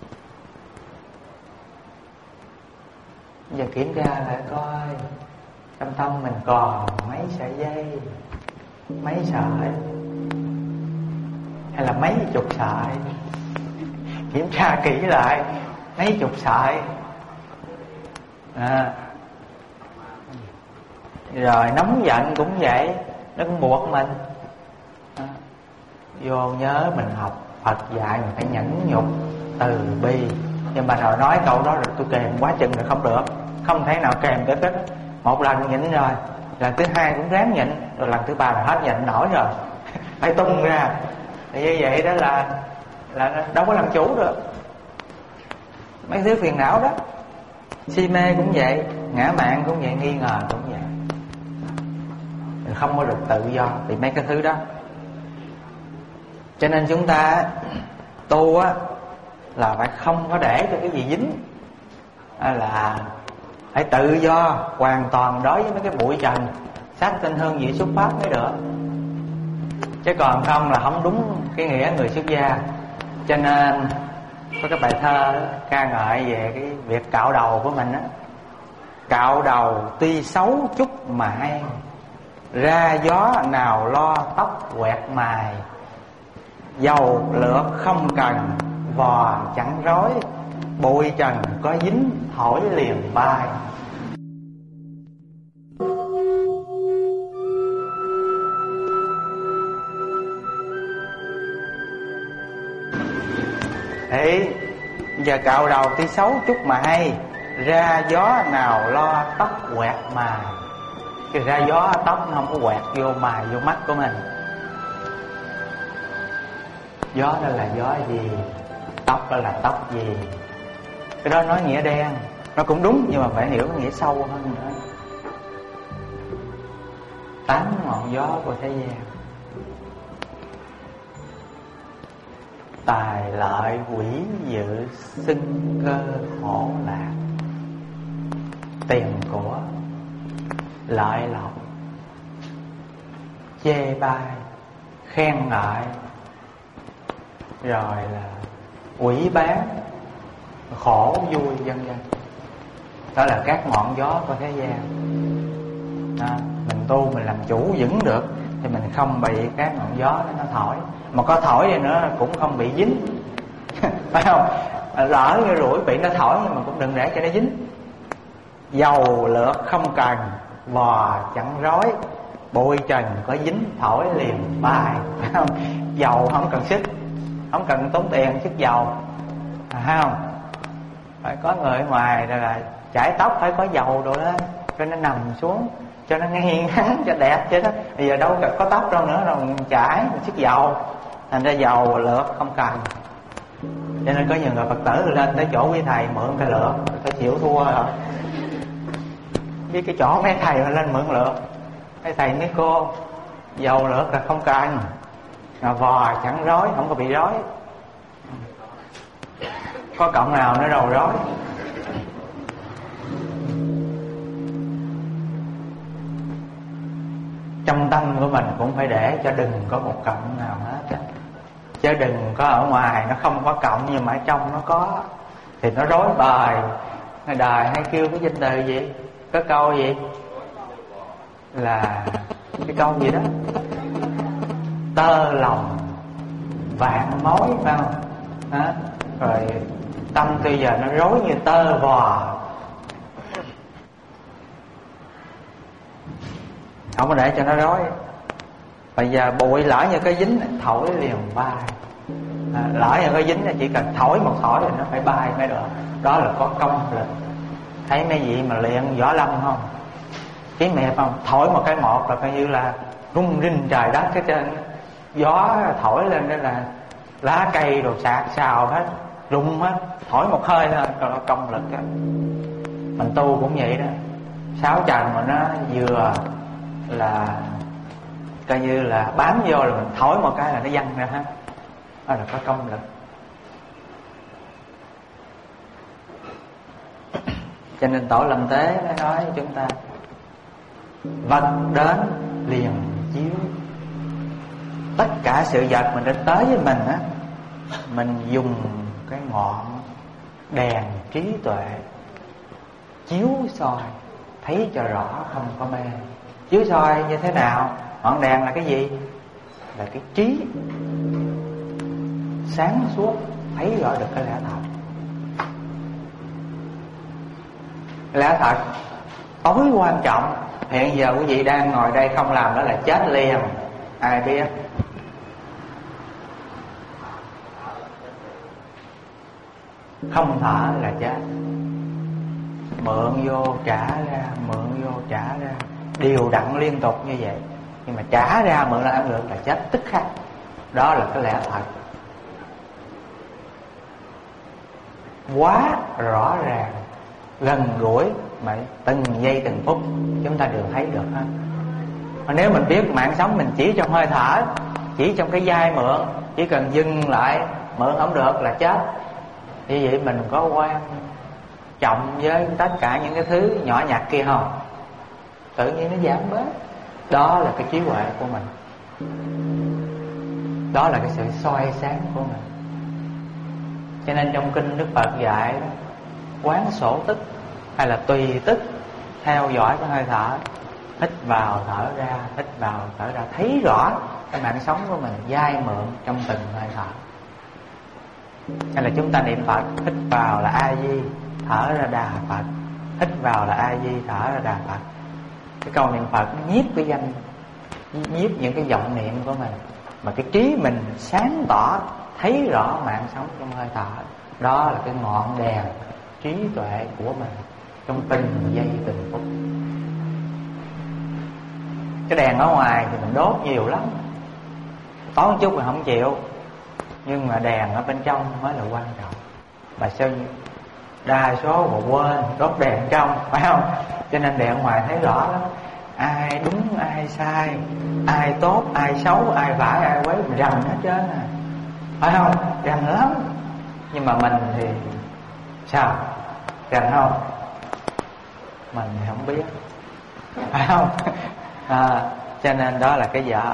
Giờ kiểm tra lại coi trong tâm mình còn mấy sợi dây, mấy sợi, hay là mấy chục sợi. Kiểm tra kỹ lại mấy chục sợi à. Rồi nóng giận cũng vậy, nó cũng buộc mình. Đó. Vô nhớ mình học Phật dạy mình phải nhẫn nhục, từ bi. Nhưng mà rồi nói câu đó rồi tôi kèm quá chừng rồi không được, không thể nào kèm tới hết. Một lần nhịn rồi, lần thứ hai cũng ráng nhịn, rồi lần thứ ba là hết nhịn nổi rồi phải tung ra. Thì như vậy đó là là đâu có làm chủ được mấy thứ phiền não đó. Si mê cũng vậy, ngã mạn cũng vậy, nghi ngờ cũng vậy. Mình không có được tự do vì mấy cái thứ đó. Cho nên chúng ta tu á là phải không có để cho cái gì dính, là phải tự do hoàn toàn đối với mấy cái bụi trần, sát sinh hương vị xuất pháp mới được. Chứ còn không là không đúng cái nghĩa người xuất gia. Cho nên có cái bài thơ ca ngợi về cái việc cạo đầu của mình á. Cạo đầu tuy xấu chút mà hay, ra gió nào lo tóc quẹt mài. Dầu lược không cần, vò chẳng rối, bụi trần có dính thổi liền bay. Thì giờ cạo đầu tuy xấu chút mà hay, ra gió nào lo tóc quẹt mài. Cái ra gió tóc nó không có quẹt vô mài vô mắt của mình. Gió đó là gió gì, tóc đó là tóc gì. Cái đó nói nghĩa đen, nó cũng đúng, nhưng mà phải hiểu nghĩa sâu hơn nữa. Tám ngọn gió của thế gian: tài lợi quỷ dự, xưng cơ khổ lạc. Tiền của, lợi lộc, chê bai, khen ngợi, rồi là quỷ bán, khổ vui, vân vân. Đó là các ngọn gió của thế gian. Đó, mình tu mình làm chủ vững được thì mình không bị các ngọn gió đó nó thổi. Mà có thổi đi nữa cũng không bị dính phải không? Lỡ như rủi bị nó thổi, nhưng mà cũng đừng để cho nó dính. Dầu lược không cần, vò chẳng rối, bụi trần có dính thổi liền bay. Phải không? Dầu không cần sức, không cần tốn tiền sức dầu, phải không? Phải có người ở ngoài rồi là chải tóc phải có dầu rồi đó, cho nó nằm xuống, cho nó ngay ngắn, cho đẹp chứ đó. Bây giờ đâu có tóc đâu nữa, rồi chải sức dầu, thành ra dầu lược không cần. Cho nên có nhiều người Phật tử lên tới chỗ quý thầy mượn cái lược, phải chịu thua rồi. Biết cái chỗ mấy thầy mà lên mượn lược, mấy thầy mấy cô dầu lược là không cần, mà vò chẳng rối, không có bị rối. Có cộng nào nó đầu rối. Trong tâm của mình cũng phải để cho đừng có một cộng nào hết. Chứ đừng có ở ngoài nó không có cộng, nhưng mà ở trong nó có, thì nó rối bời. Người đời hay kêu cái danh từ gì, có câu gì là cái câu gì đó: tơ lòng vạn mối, phải không? Đó. Rồi tâm bây giờ nó rối như tơ vò, không có để cho nó rối. Bây giờ bụi lỡ như cái dính thổi liền bay. À, lỡ như cái dính là chỉ cần thổi một thổi thì nó phải bay mới được. Đó là có công lực. Thấy mấy vị mà luyện võ lâm không, cái mẹ không, thổi một cái một là coi như là rung rinh trời đất. Cái trên gió thổi lên đó là lá cây đồ sạc xào hết, rung hết, thổi một hơi thôi, còn có công lực đó. Mình tu cũng vậy đó, sáu trần mà nó vừa là coi như là bám vô là mình thổi một cái là nó văng ra hết. Đó là có công lực. Cho nên Tổ Lâm Tế mới nói với chúng ta: vật đến liền chiếu. Tất cả sự vật mình đến tới với mình á, mình dùng cái ngọn đèn trí tuệ chiếu soi, thấy cho rõ, không có mê. Chiếu soi như thế nào? Ngọn đèn là cái gì? Là cái trí sáng suốt, thấy rõ được cái lẽ thật. Lẽ thật tối quan trọng hiện giờ quý vị đang ngồi đây không làm đó là chết liền. Ai biết? Không thở là chết. Mượn vô trả ra, mượn vô trả ra, đều đặn liên tục như vậy. Nhưng mà trả ra mượn ra năng lượng là chết tức khắc. Đó là cái lẽ thật quá rõ ràng, gần gũi, mà từng giây từng phút chúng ta đều thấy được hết. Mà nếu mình biết mạng sống mình chỉ trong hơi thở, chỉ trong cái vai mượn, chỉ cần dừng lại mượn không được là chết. Như vậy mình có quan trọng với tất cả những cái thứ nhỏ nhặt kia không? Tự nhiên nó giảm bớt. Đó là cái trí huệ của mình. Đó là cái sự soi sáng của mình. Cho nên trong kinh Đức Phật dạy quán sổ tức, hay là tùy tức theo dõi cái hơi thở. Hít vào thở ra, hít vào thở ra, thấy rõ cái mạng sống của mình vay mượn trong từng hơi thở. Hay là chúng ta niệm Phật, hít vào là A Di, thở ra Đà Phật, hít vào là A Di, thở ra Đà Phật. Cái câu niệm Phật nhiếp cái danh, nhiếp những cái vọng niệm của mình, mà cái trí mình sáng tỏ thấy rõ mạng sống trong hơi thở. Đó là cái ngọn đèn trí tuệ của mình trong từng giây từng phút. Cái đèn ở ngoài thì mình đốt nhiều lắm, tối một chút mình không chịu, nhưng mà đèn ở bên trong mới là quan trọng. Bà Sơn đa số mà quên đốt đèn trong, phải không? Cho nên đèn ngoài thấy rõ lắm, ai đúng ai sai, ai tốt ai xấu, ai phải ai quấy, mình rành hết trơn à, phải không? Rành lắm. Nhưng mà mình thì sao? Rành không? Mình thì không biết, phải không? À, cho nên đó là cái dở.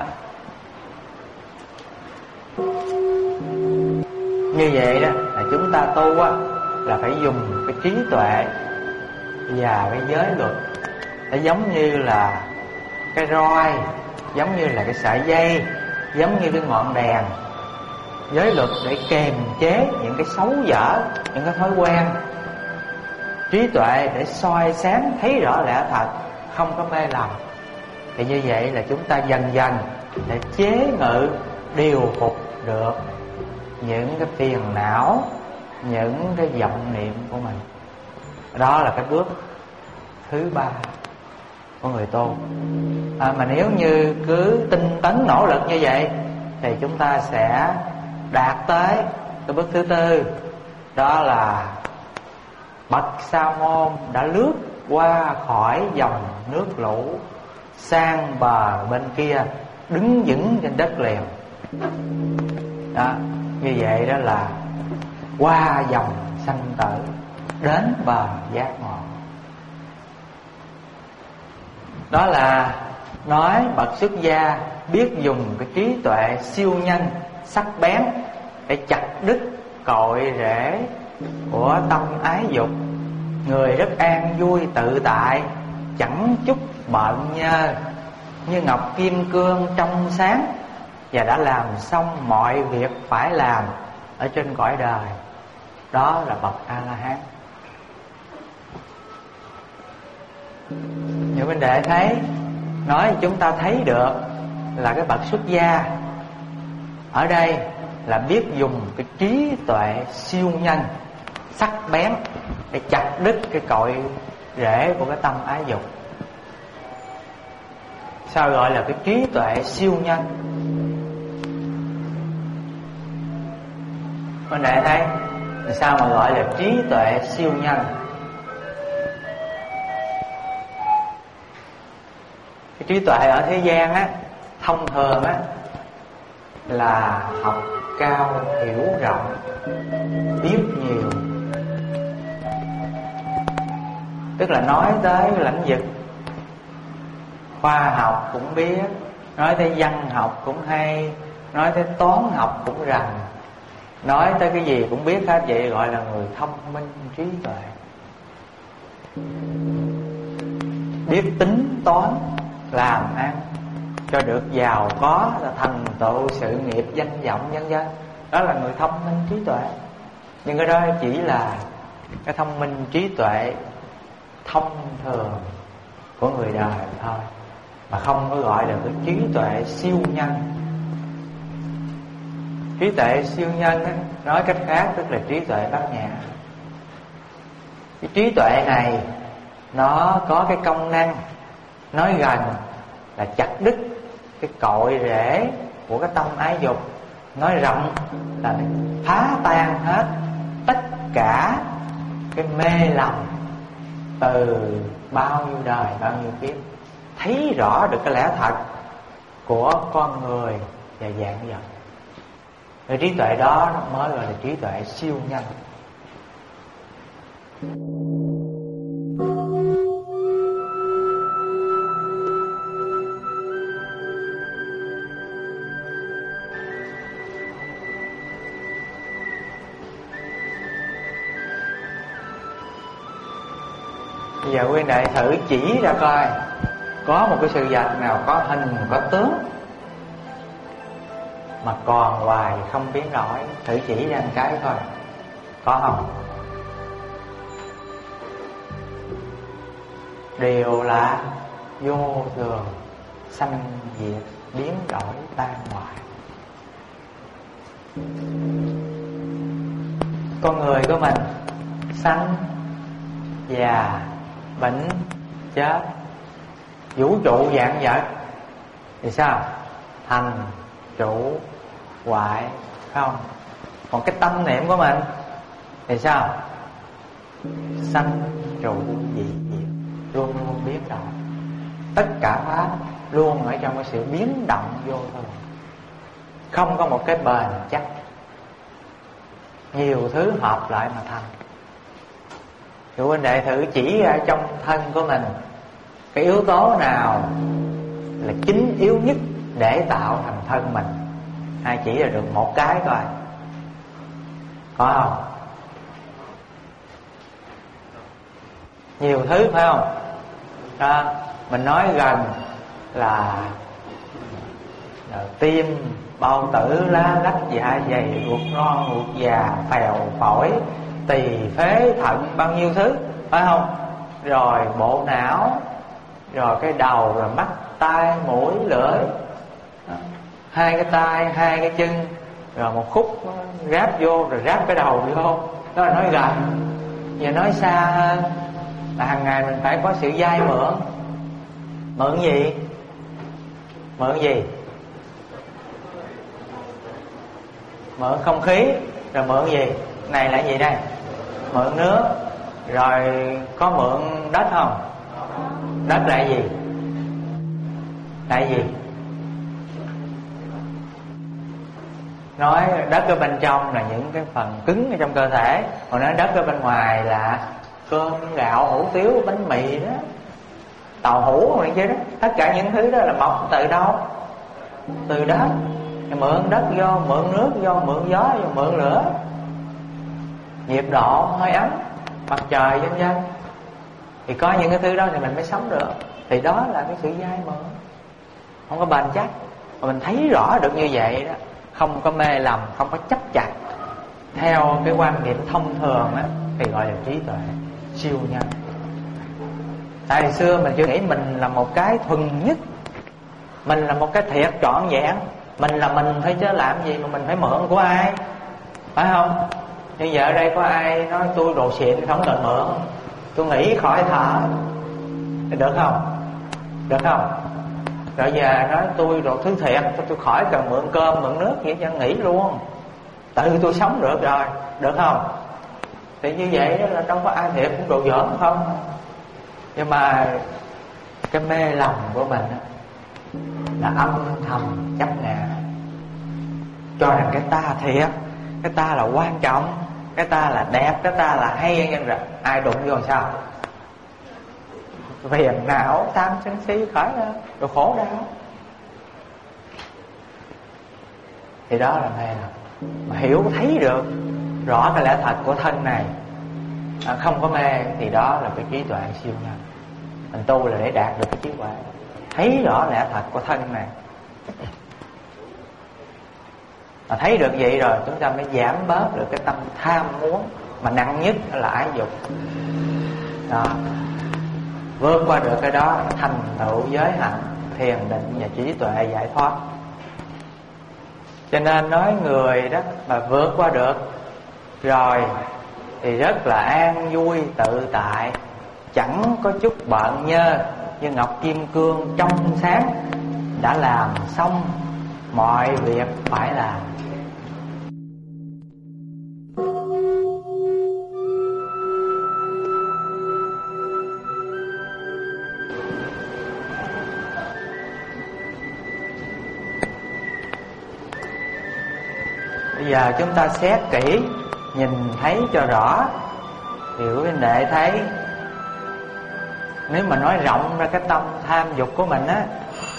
Như vậy đó là chúng ta tu á, là phải dùng cái trí tuệ và cái giới luật. Nó giống như là cái roi, giống như là cái sợi dây, giống như cái ngọn đèn. Giới luật để kềm chế những cái xấu dở, những cái thói quen. Trí tuệ để soi sáng thấy rõ lẽ thật, không có mê lầm. Thì như vậy là chúng ta dần dần để chế ngự, điều phục được những cái phiền não, những cái vọng niệm của mình. Đó là cái bước thứ ba của người tu. À, mà nếu như cứ tinh tấn nỗ lực như vậy thì chúng ta sẽ đạt tới cái bước thứ tư. Đó là bậc sa môn đã lướt qua khỏi dòng nước lũ, sang bờ bên kia, đứng vững trên đất liền. Đó, như vậy đó là qua dòng sanh tử, đến bờ giác ngộ. Đó là nói bậc xuất gia biết dùng cái trí tuệ siêu nhanh, sắc bén để chặt đứt cội rễ của tâm ái dục. Người rất an vui tự tại, chẳng chút bận nhơ, như ngọc kim cương trong sáng, và đã làm xong mọi việc phải làm ở trên cõi đời. Đó là bậc A-la-hán. Những vấn đề thấy, nói chúng ta thấy được là cái bậc xuất gia ở đây là biết dùng cái trí tuệ siêu nhanh, sắc bén để chặt đứt cái cội rễ của cái tâm ái dục. Sao gọi là cái trí tuệ siêu nhanh? Vấn đề thấy sao mà gọi là trí tuệ siêu nhanh? Cái trí tuệ ở thế gian á, thông thường á, là học cao hiểu rộng, biết nhiều. Tức là nói tới lĩnh vực khoa học cũng biết, nói tới văn học cũng hay, nói tới toán học cũng rành, nói tới cái gì cũng biết hết. Vậy gọi là người thông minh trí tuệ, biết tính toán làm ăn cho được giàu có, thành tựu sự nghiệp danh vọng vân vân. Đó là người thông minh trí tuệ. Nhưng cái đó chỉ là cái thông minh trí tuệ thông thường, của người đời thôi, mà không có gọi là cái trí tuệ siêu nhân. Trí tuệ siêu nhân á, nói cách khác tức là trí tuệ bát nhã. Cái trí tuệ này nó có cái công năng nói gần là chặt đứt cái cội rễ của cái tâm ái dục, nói rộng là phá tan hết tất cả cái mê lầm từ bao nhiêu đời bao nhiêu kiếp, thấy rõ được cái lẽ thật của con người và vạn vật. Cái trí tuệ đó mới gọi là trí tuệ siêu nhân. Bây giờ Nguyên Đại thử chỉ ra coi có một cái sự vật nào có hình có tướng mà còn hoài không biến đổi. Thử chỉ ra một cái thôi, có không? Đều là vô thường, sanh diệt, biến đổi tan hoại. Con người của mình sanh, già, bệnh, chết. Vũ trụ vạn vật thì sao? Thành, trụ, hoại, không. Còn cái tâm niệm của mình thì sao? Sanh, trụ, diệt, diệt, luôn luôn biến động. Tất cả pháp luôn ở trong cái sự biến động vô thường, không có một cái bền chắc. Nhiều thứ hợp lại mà thành. Tụi huynh đệ thử chỉ ra trong thân của mình cái yếu tố nào là chính yếu nhất để tạo thành thân mình. Ai chỉ ra được một cái coi, có không? Nhiều thứ phải không? Đó, mình nói gần là, là tim, bao tử, lá lách, dạ dày, ruột non, ruột già, phèo, phổi, tỳ, phế, thận, bao nhiêu thứ phải không? Rồi bộ não, rồi cái đầu, rồi mắt, tai, mũi, lưỡi, hai cái tai, hai cái chân, rồi một khúc ráp vô, rồi ráp cái đầu vô. Đó là nói gần. Giờ nói xa hơn là hàng ngày mình phải có sự vay mượn. Mượn gì? Mượn gì? Mượn không khí. Rồi mượn gì? Này là gì đây? Mượn nước. Rồi có mượn đất không? Đất là gì? Là gì? Nói đất ở bên trong là những cái phần cứng ở trong cơ thể, còn nói đất ở bên ngoài là cơm, gạo, hủ tiếu, bánh mì đó, tàu hũ này kia đó. Tất cả những thứ đó là mọc từ đâu? Từ đất. Mượn đất vô, mượn nước vô, mượn gió vô, mượn lửa, nhiệt độ, hơi ấm, mặt trời, vân vân. Thì có những cái thứ đó thì mình mới sống được. Thì đó là cái sự vay mượn, không có bền chắc. Mà mình thấy rõ được như vậy đó, không có mê lầm, không có chấp chặt theo cái quan niệm thông thường á, thì gọi là trí tuệ siêu nhân. Tại hồi xưa mình chưa nghĩ mình là một cái thuần nhất, mình là một cái thiệt trọn vẹn, mình là mình thôi chứ làm gì mà mình phải mượn của ai, phải không? Bây giờ ở đây có ai nói tôi đồ xịn không cần mượn, tôi nghĩ khỏi thở, được không? Được không? Rồi giờ nói tôi đồ thứ thiệt, tôi khỏi cần mượn cơm, mượn nước vậy cho nghỉ luôn, tự tôi sống được rồi, được không? Thì như vậy đó là đâu có ai thiệt cũng đồ giỡn không. Nhưng mà cái mê lòng của mình đó, là âm thầm chấp ngã, cho rằng cái ta thiệt, cái ta là quan trọng, cái ta là đẹp, cái ta là hay. Nhưng rồi ai đụng vô sao? Phiền não, tham sân si khởi ra, rồi khổ đau. Thì đó là mê lòng. Mà hiểu thấy được rõ cái lẽ thật của thân này, à, không có mê, thì đó là cái trí tuệ siêu nhân. Mình tu là để đạt được cái trí tuệ, thấy rõ lẽ thật của thân này. Mà thấy được vậy rồi chúng ta mới giảm bớt được cái tâm tham muốn, mà nặng nhất là ái dục. Đó. vượt qua được cái đó, thành tựu giới hạnh, thiền định và trí tuệ giải thoát. Cho nên nói người đó mà vượt qua được rồi thì rất là an vui tự tại, chẳng có chút bận nhơ, như ngọc kim cương trong sáng, đã làm xong mọi việc phải làm. Bây giờ chúng ta xét kỹ, nhìn thấy cho rõ, thì quý huynh đệ thấy, nếu mà nói rộng ra cái tâm tham dục của mình á,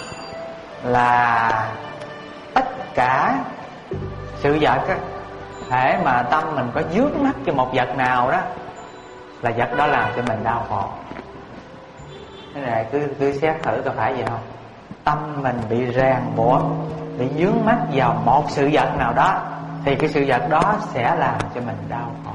là tất cả sự vật á, thể mà tâm mình có dướng mắt cho một vật nào đó, là vật đó làm cho mình đau khổ. Thế này cứ, cứ xét thử có phải vậy không? Tâm mình bị ràng buộc, bị dướng mắt vào một sự vật nào đó, thì cái sự vật đó sẽ làm cho mình đau khổ.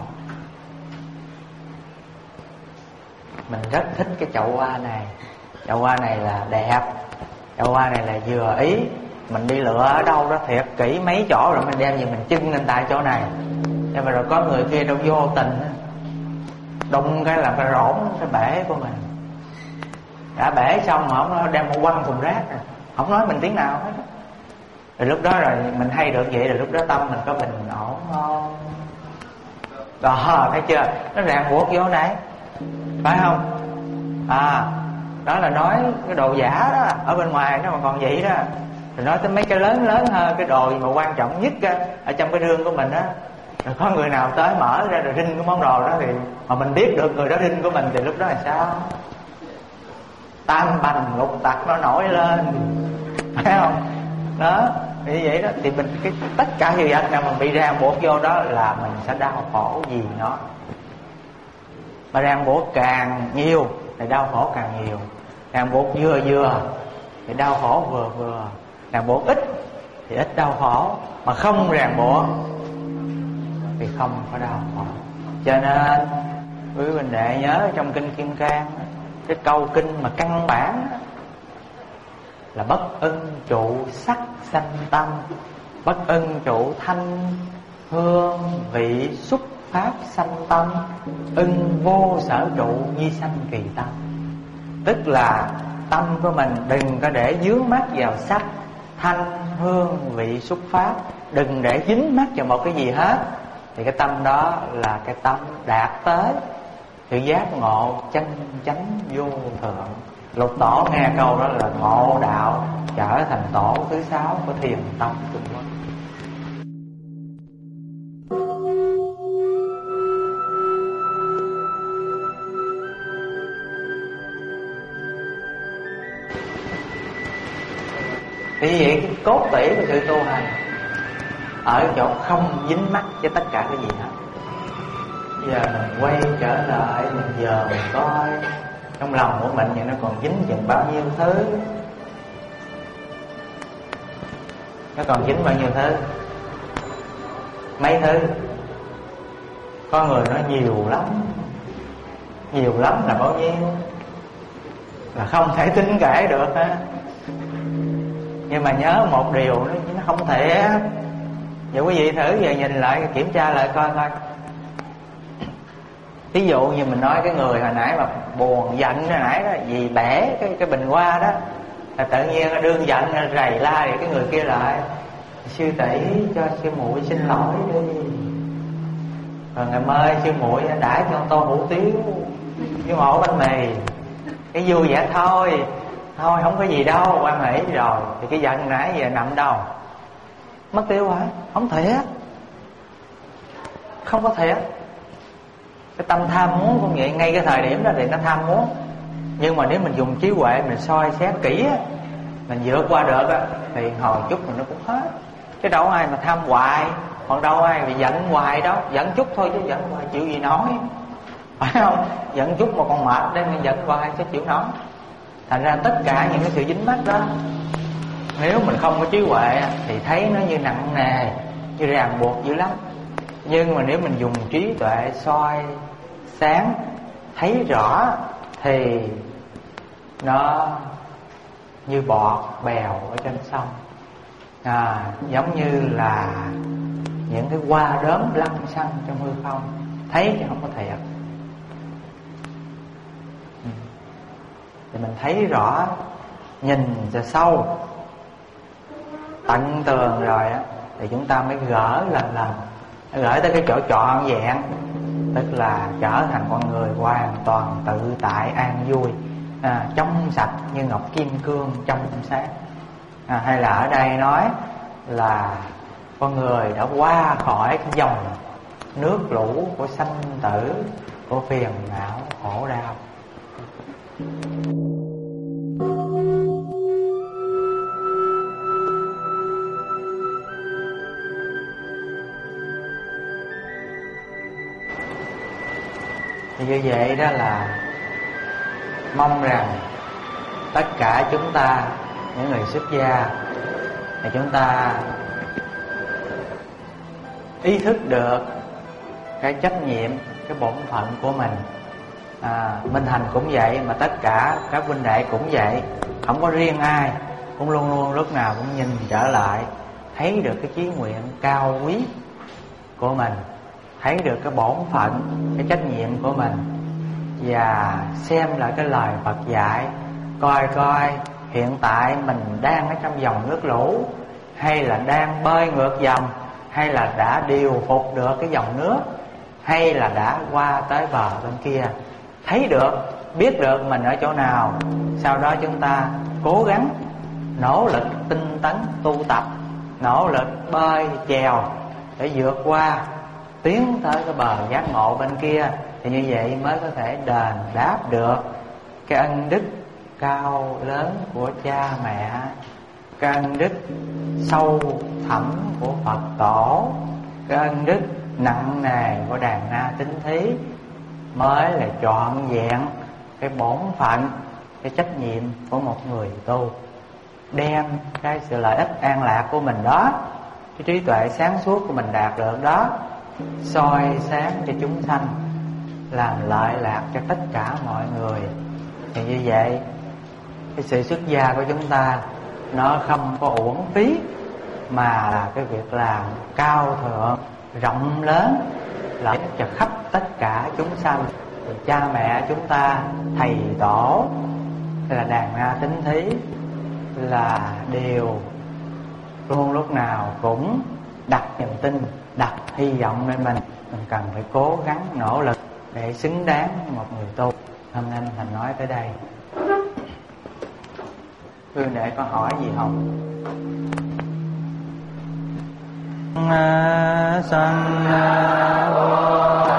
Mình rất thích cái chậu hoa này, chậu hoa này là đẹp, chậu hoa này là vừa ý. Mình đi lựa ở đâu đó thiệt kỹ mấy chỗ rồi mình đem về mình chưng lên tại chỗ này. Nhưng mà rồi có người kia đâu vô tình đụng cái làm cái rỗn cái bể của mình. Đã bể xong mà không đem một quăng thùng rác rồi, không nói mình tiếng nào hết. Rồi lúc đó rồi mình hay được vậy, rồi lúc đó tâm mình có bình ổn không? Đó, thấy chưa? Nó ràng buộc vô này, phải không? À, đó là nói cái đồ giả đó, ở bên ngoài nó mà còn vậy đó. Rồi nói tới mấy cái lớn lớn hơn, cái đồ mà quan trọng nhất á, ở trong cái rương của mình á. Rồi có người nào tới mở ra rồi rinh cái món đồ đó, thì mà mình biết được người đó rinh của mình, thì lúc đó là sao? Tam bành ngục tặc nó nổi lên, phải không? Đó, như vậy đó. Thì mình cái tất cả sự vật nào mình bị ràng buộc vô đó là mình sẽ đau khổ vì nó. Mà ràng buộc càng nhiều thì đau khổ càng nhiều. Ràng buộc vừa vừa thì đau khổ vừa vừa. Ràng buộc ít thì ít đau khổ. Mà không ràng buộc thì không có đau khổ. Cho nên quý huynh đệ nhớ trong kinh Kim Cang, cái câu kinh mà căn bản là bất ưng trụ sắc sanh tâm, bất ưng trụ thanh hương vị xúc pháp sanh tâm, ưng vô sở trụ nhi sanh kỳ tâm. Tức là tâm của mình đừng có để dướng mắt vào sắc, thanh hương vị xúc pháp, đừng để dính mắt vào một cái gì hết, thì cái tâm đó là cái tâm đạt tới sự giác ngộ chân chánh vô thượng. Lục Tổ nghe câu đó là ngộ đạo, trở thành tổ thứ sáu của Thiền tông Trung Quốc. Thì vậy cái cốt tủy của sự tu hành ở chỗ không dính mắc với tất cả cái gì hết. Bây giờ mình quay trở lại, mình giờ mình coi trong lòng của mình thì nó còn dính chừng bao nhiêu thứ. Nó còn dính bao nhiêu thứ? Mấy thứ. Có người nói nhiều lắm. Nhiều lắm là bao nhiêu? Là không thể tính kể được ha. Nhưng mà nhớ một điều, nó, nó không thể. Giờ quý vị thử về nhìn lại, kiểm tra lại coi coi. Ví dụ như mình nói cái người hồi nãy mà buồn giận hồi nãy đó, vì bẻ cái cái bình hoa đó, là tự nhiên đương giận rầy la, thì cái người kia lại: sư tỷ cho sư muội xin lỗi đi, rồi ngày mai sư muội đãi cho tô hủ tiếu với một ổ bánh mì, cái vui vậy thôi, thôi không có gì đâu, quan hỷ rồi. Thì cái giận nãy giờ nằm đâu? Mất tiêu hả? Không thiệt, không có thiệt. Cái tâm tham muốn cũng vậy, ngay cái thời điểm đó thì nó tham muốn. Nhưng mà nếu mình dùng trí huệ, mình soi xét kỹ á, mình vượt qua được á, thì hồi chút mình nó cũng hết. Chứ đâu ai mà tham hoài, còn đâu ai bị giận hoài đâu. Giận chút thôi chứ giận hoài chịu gì nói, phải không? Giận chút mà còn mệt nên mình giận hoài chứ chịu nói. Thành ra tất cả những cái sự dính mắc đó, nếu mình không có trí huệ thì thấy nó như nặng nề, như ràng buộc dữ lắm. Nhưng mà nếu mình dùng trí tuệ soi sáng thấy rõ, thì nó như bọt bèo ở trên sông, à, giống như là những cái hoa đốm lăn xăng trong hư không, thấy chứ không có thiệt. Ừ. Thì mình thấy rõ, nhìn cho sâu tận tường rồi á, thì chúng ta mới gỡ lần lần, gỡ tới cái chỗ trọn vẹn, tức là trở thành con người hoàn toàn tự tại an vui, à, trong sạch như ngọc kim cương trong sáng, à, hay là ở đây nói là con người đã qua khỏi cái dòng nước lũ của sanh tử, của phiền não khổ đau. Thì như vậy đó là mong rằng tất cả chúng ta, những người xuất gia, thì chúng ta ý thức được cái trách nhiệm, cái bổn phận của mình. à, Minh Thành cũng vậy, mà tất cả các huynh đệ cũng vậy, không có riêng ai, cũng luôn luôn lúc nào cũng nhìn trở lại, thấy được cái chí nguyện cao quý của mình, thấy được cái bổn phận, cái trách nhiệm của mình, và xem lại cái lời Phật dạy, coi coi hiện tại mình đang ở trong dòng nước lũ, hay là đang bơi ngược dòng, hay là đã điều phục được cái dòng nước, hay là đã qua tới bờ bên kia. Thấy được, biết được mình ở chỗ nào, sau đó chúng ta cố gắng nỗ lực tinh tấn tu tập, nỗ lực bơi chèo để vượt qua, tiến tới cái bờ giác ngộ bên kia. Thì như vậy mới có thể đền đáp được cái ân đức cao lớn của cha mẹ, cái ân đức sâu thẳm của Phật tổ, cái ân đức nặng nề của đàn na tín thí, mới là trọn vẹn cái bổn phận, cái trách nhiệm của một người tu, đem cái sự lợi ích an lạc của mình đó, cái trí tuệ sáng suốt của mình đạt được đó, soi sáng cho chúng sanh, làm lợi lạc cho tất cả mọi người. Thì như vậy cái sự xuất gia của chúng ta nó không có uổng phí, mà là cái việc làm cao thượng, rộng lớn, lợi ích cho khắp tất cả chúng sanh. Thì cha mẹ chúng ta, thầy tổ, hay là đàn na tín thí, là đều luôn lúc nào cũng đặt niềm tin, đặt hy vọng lên mình. Mình cần phải cố gắng nỗ lực để xứng đáng một người tu. Hôm nay Thành nói tới đây. Phương đệ có hỏi gì không? Sanh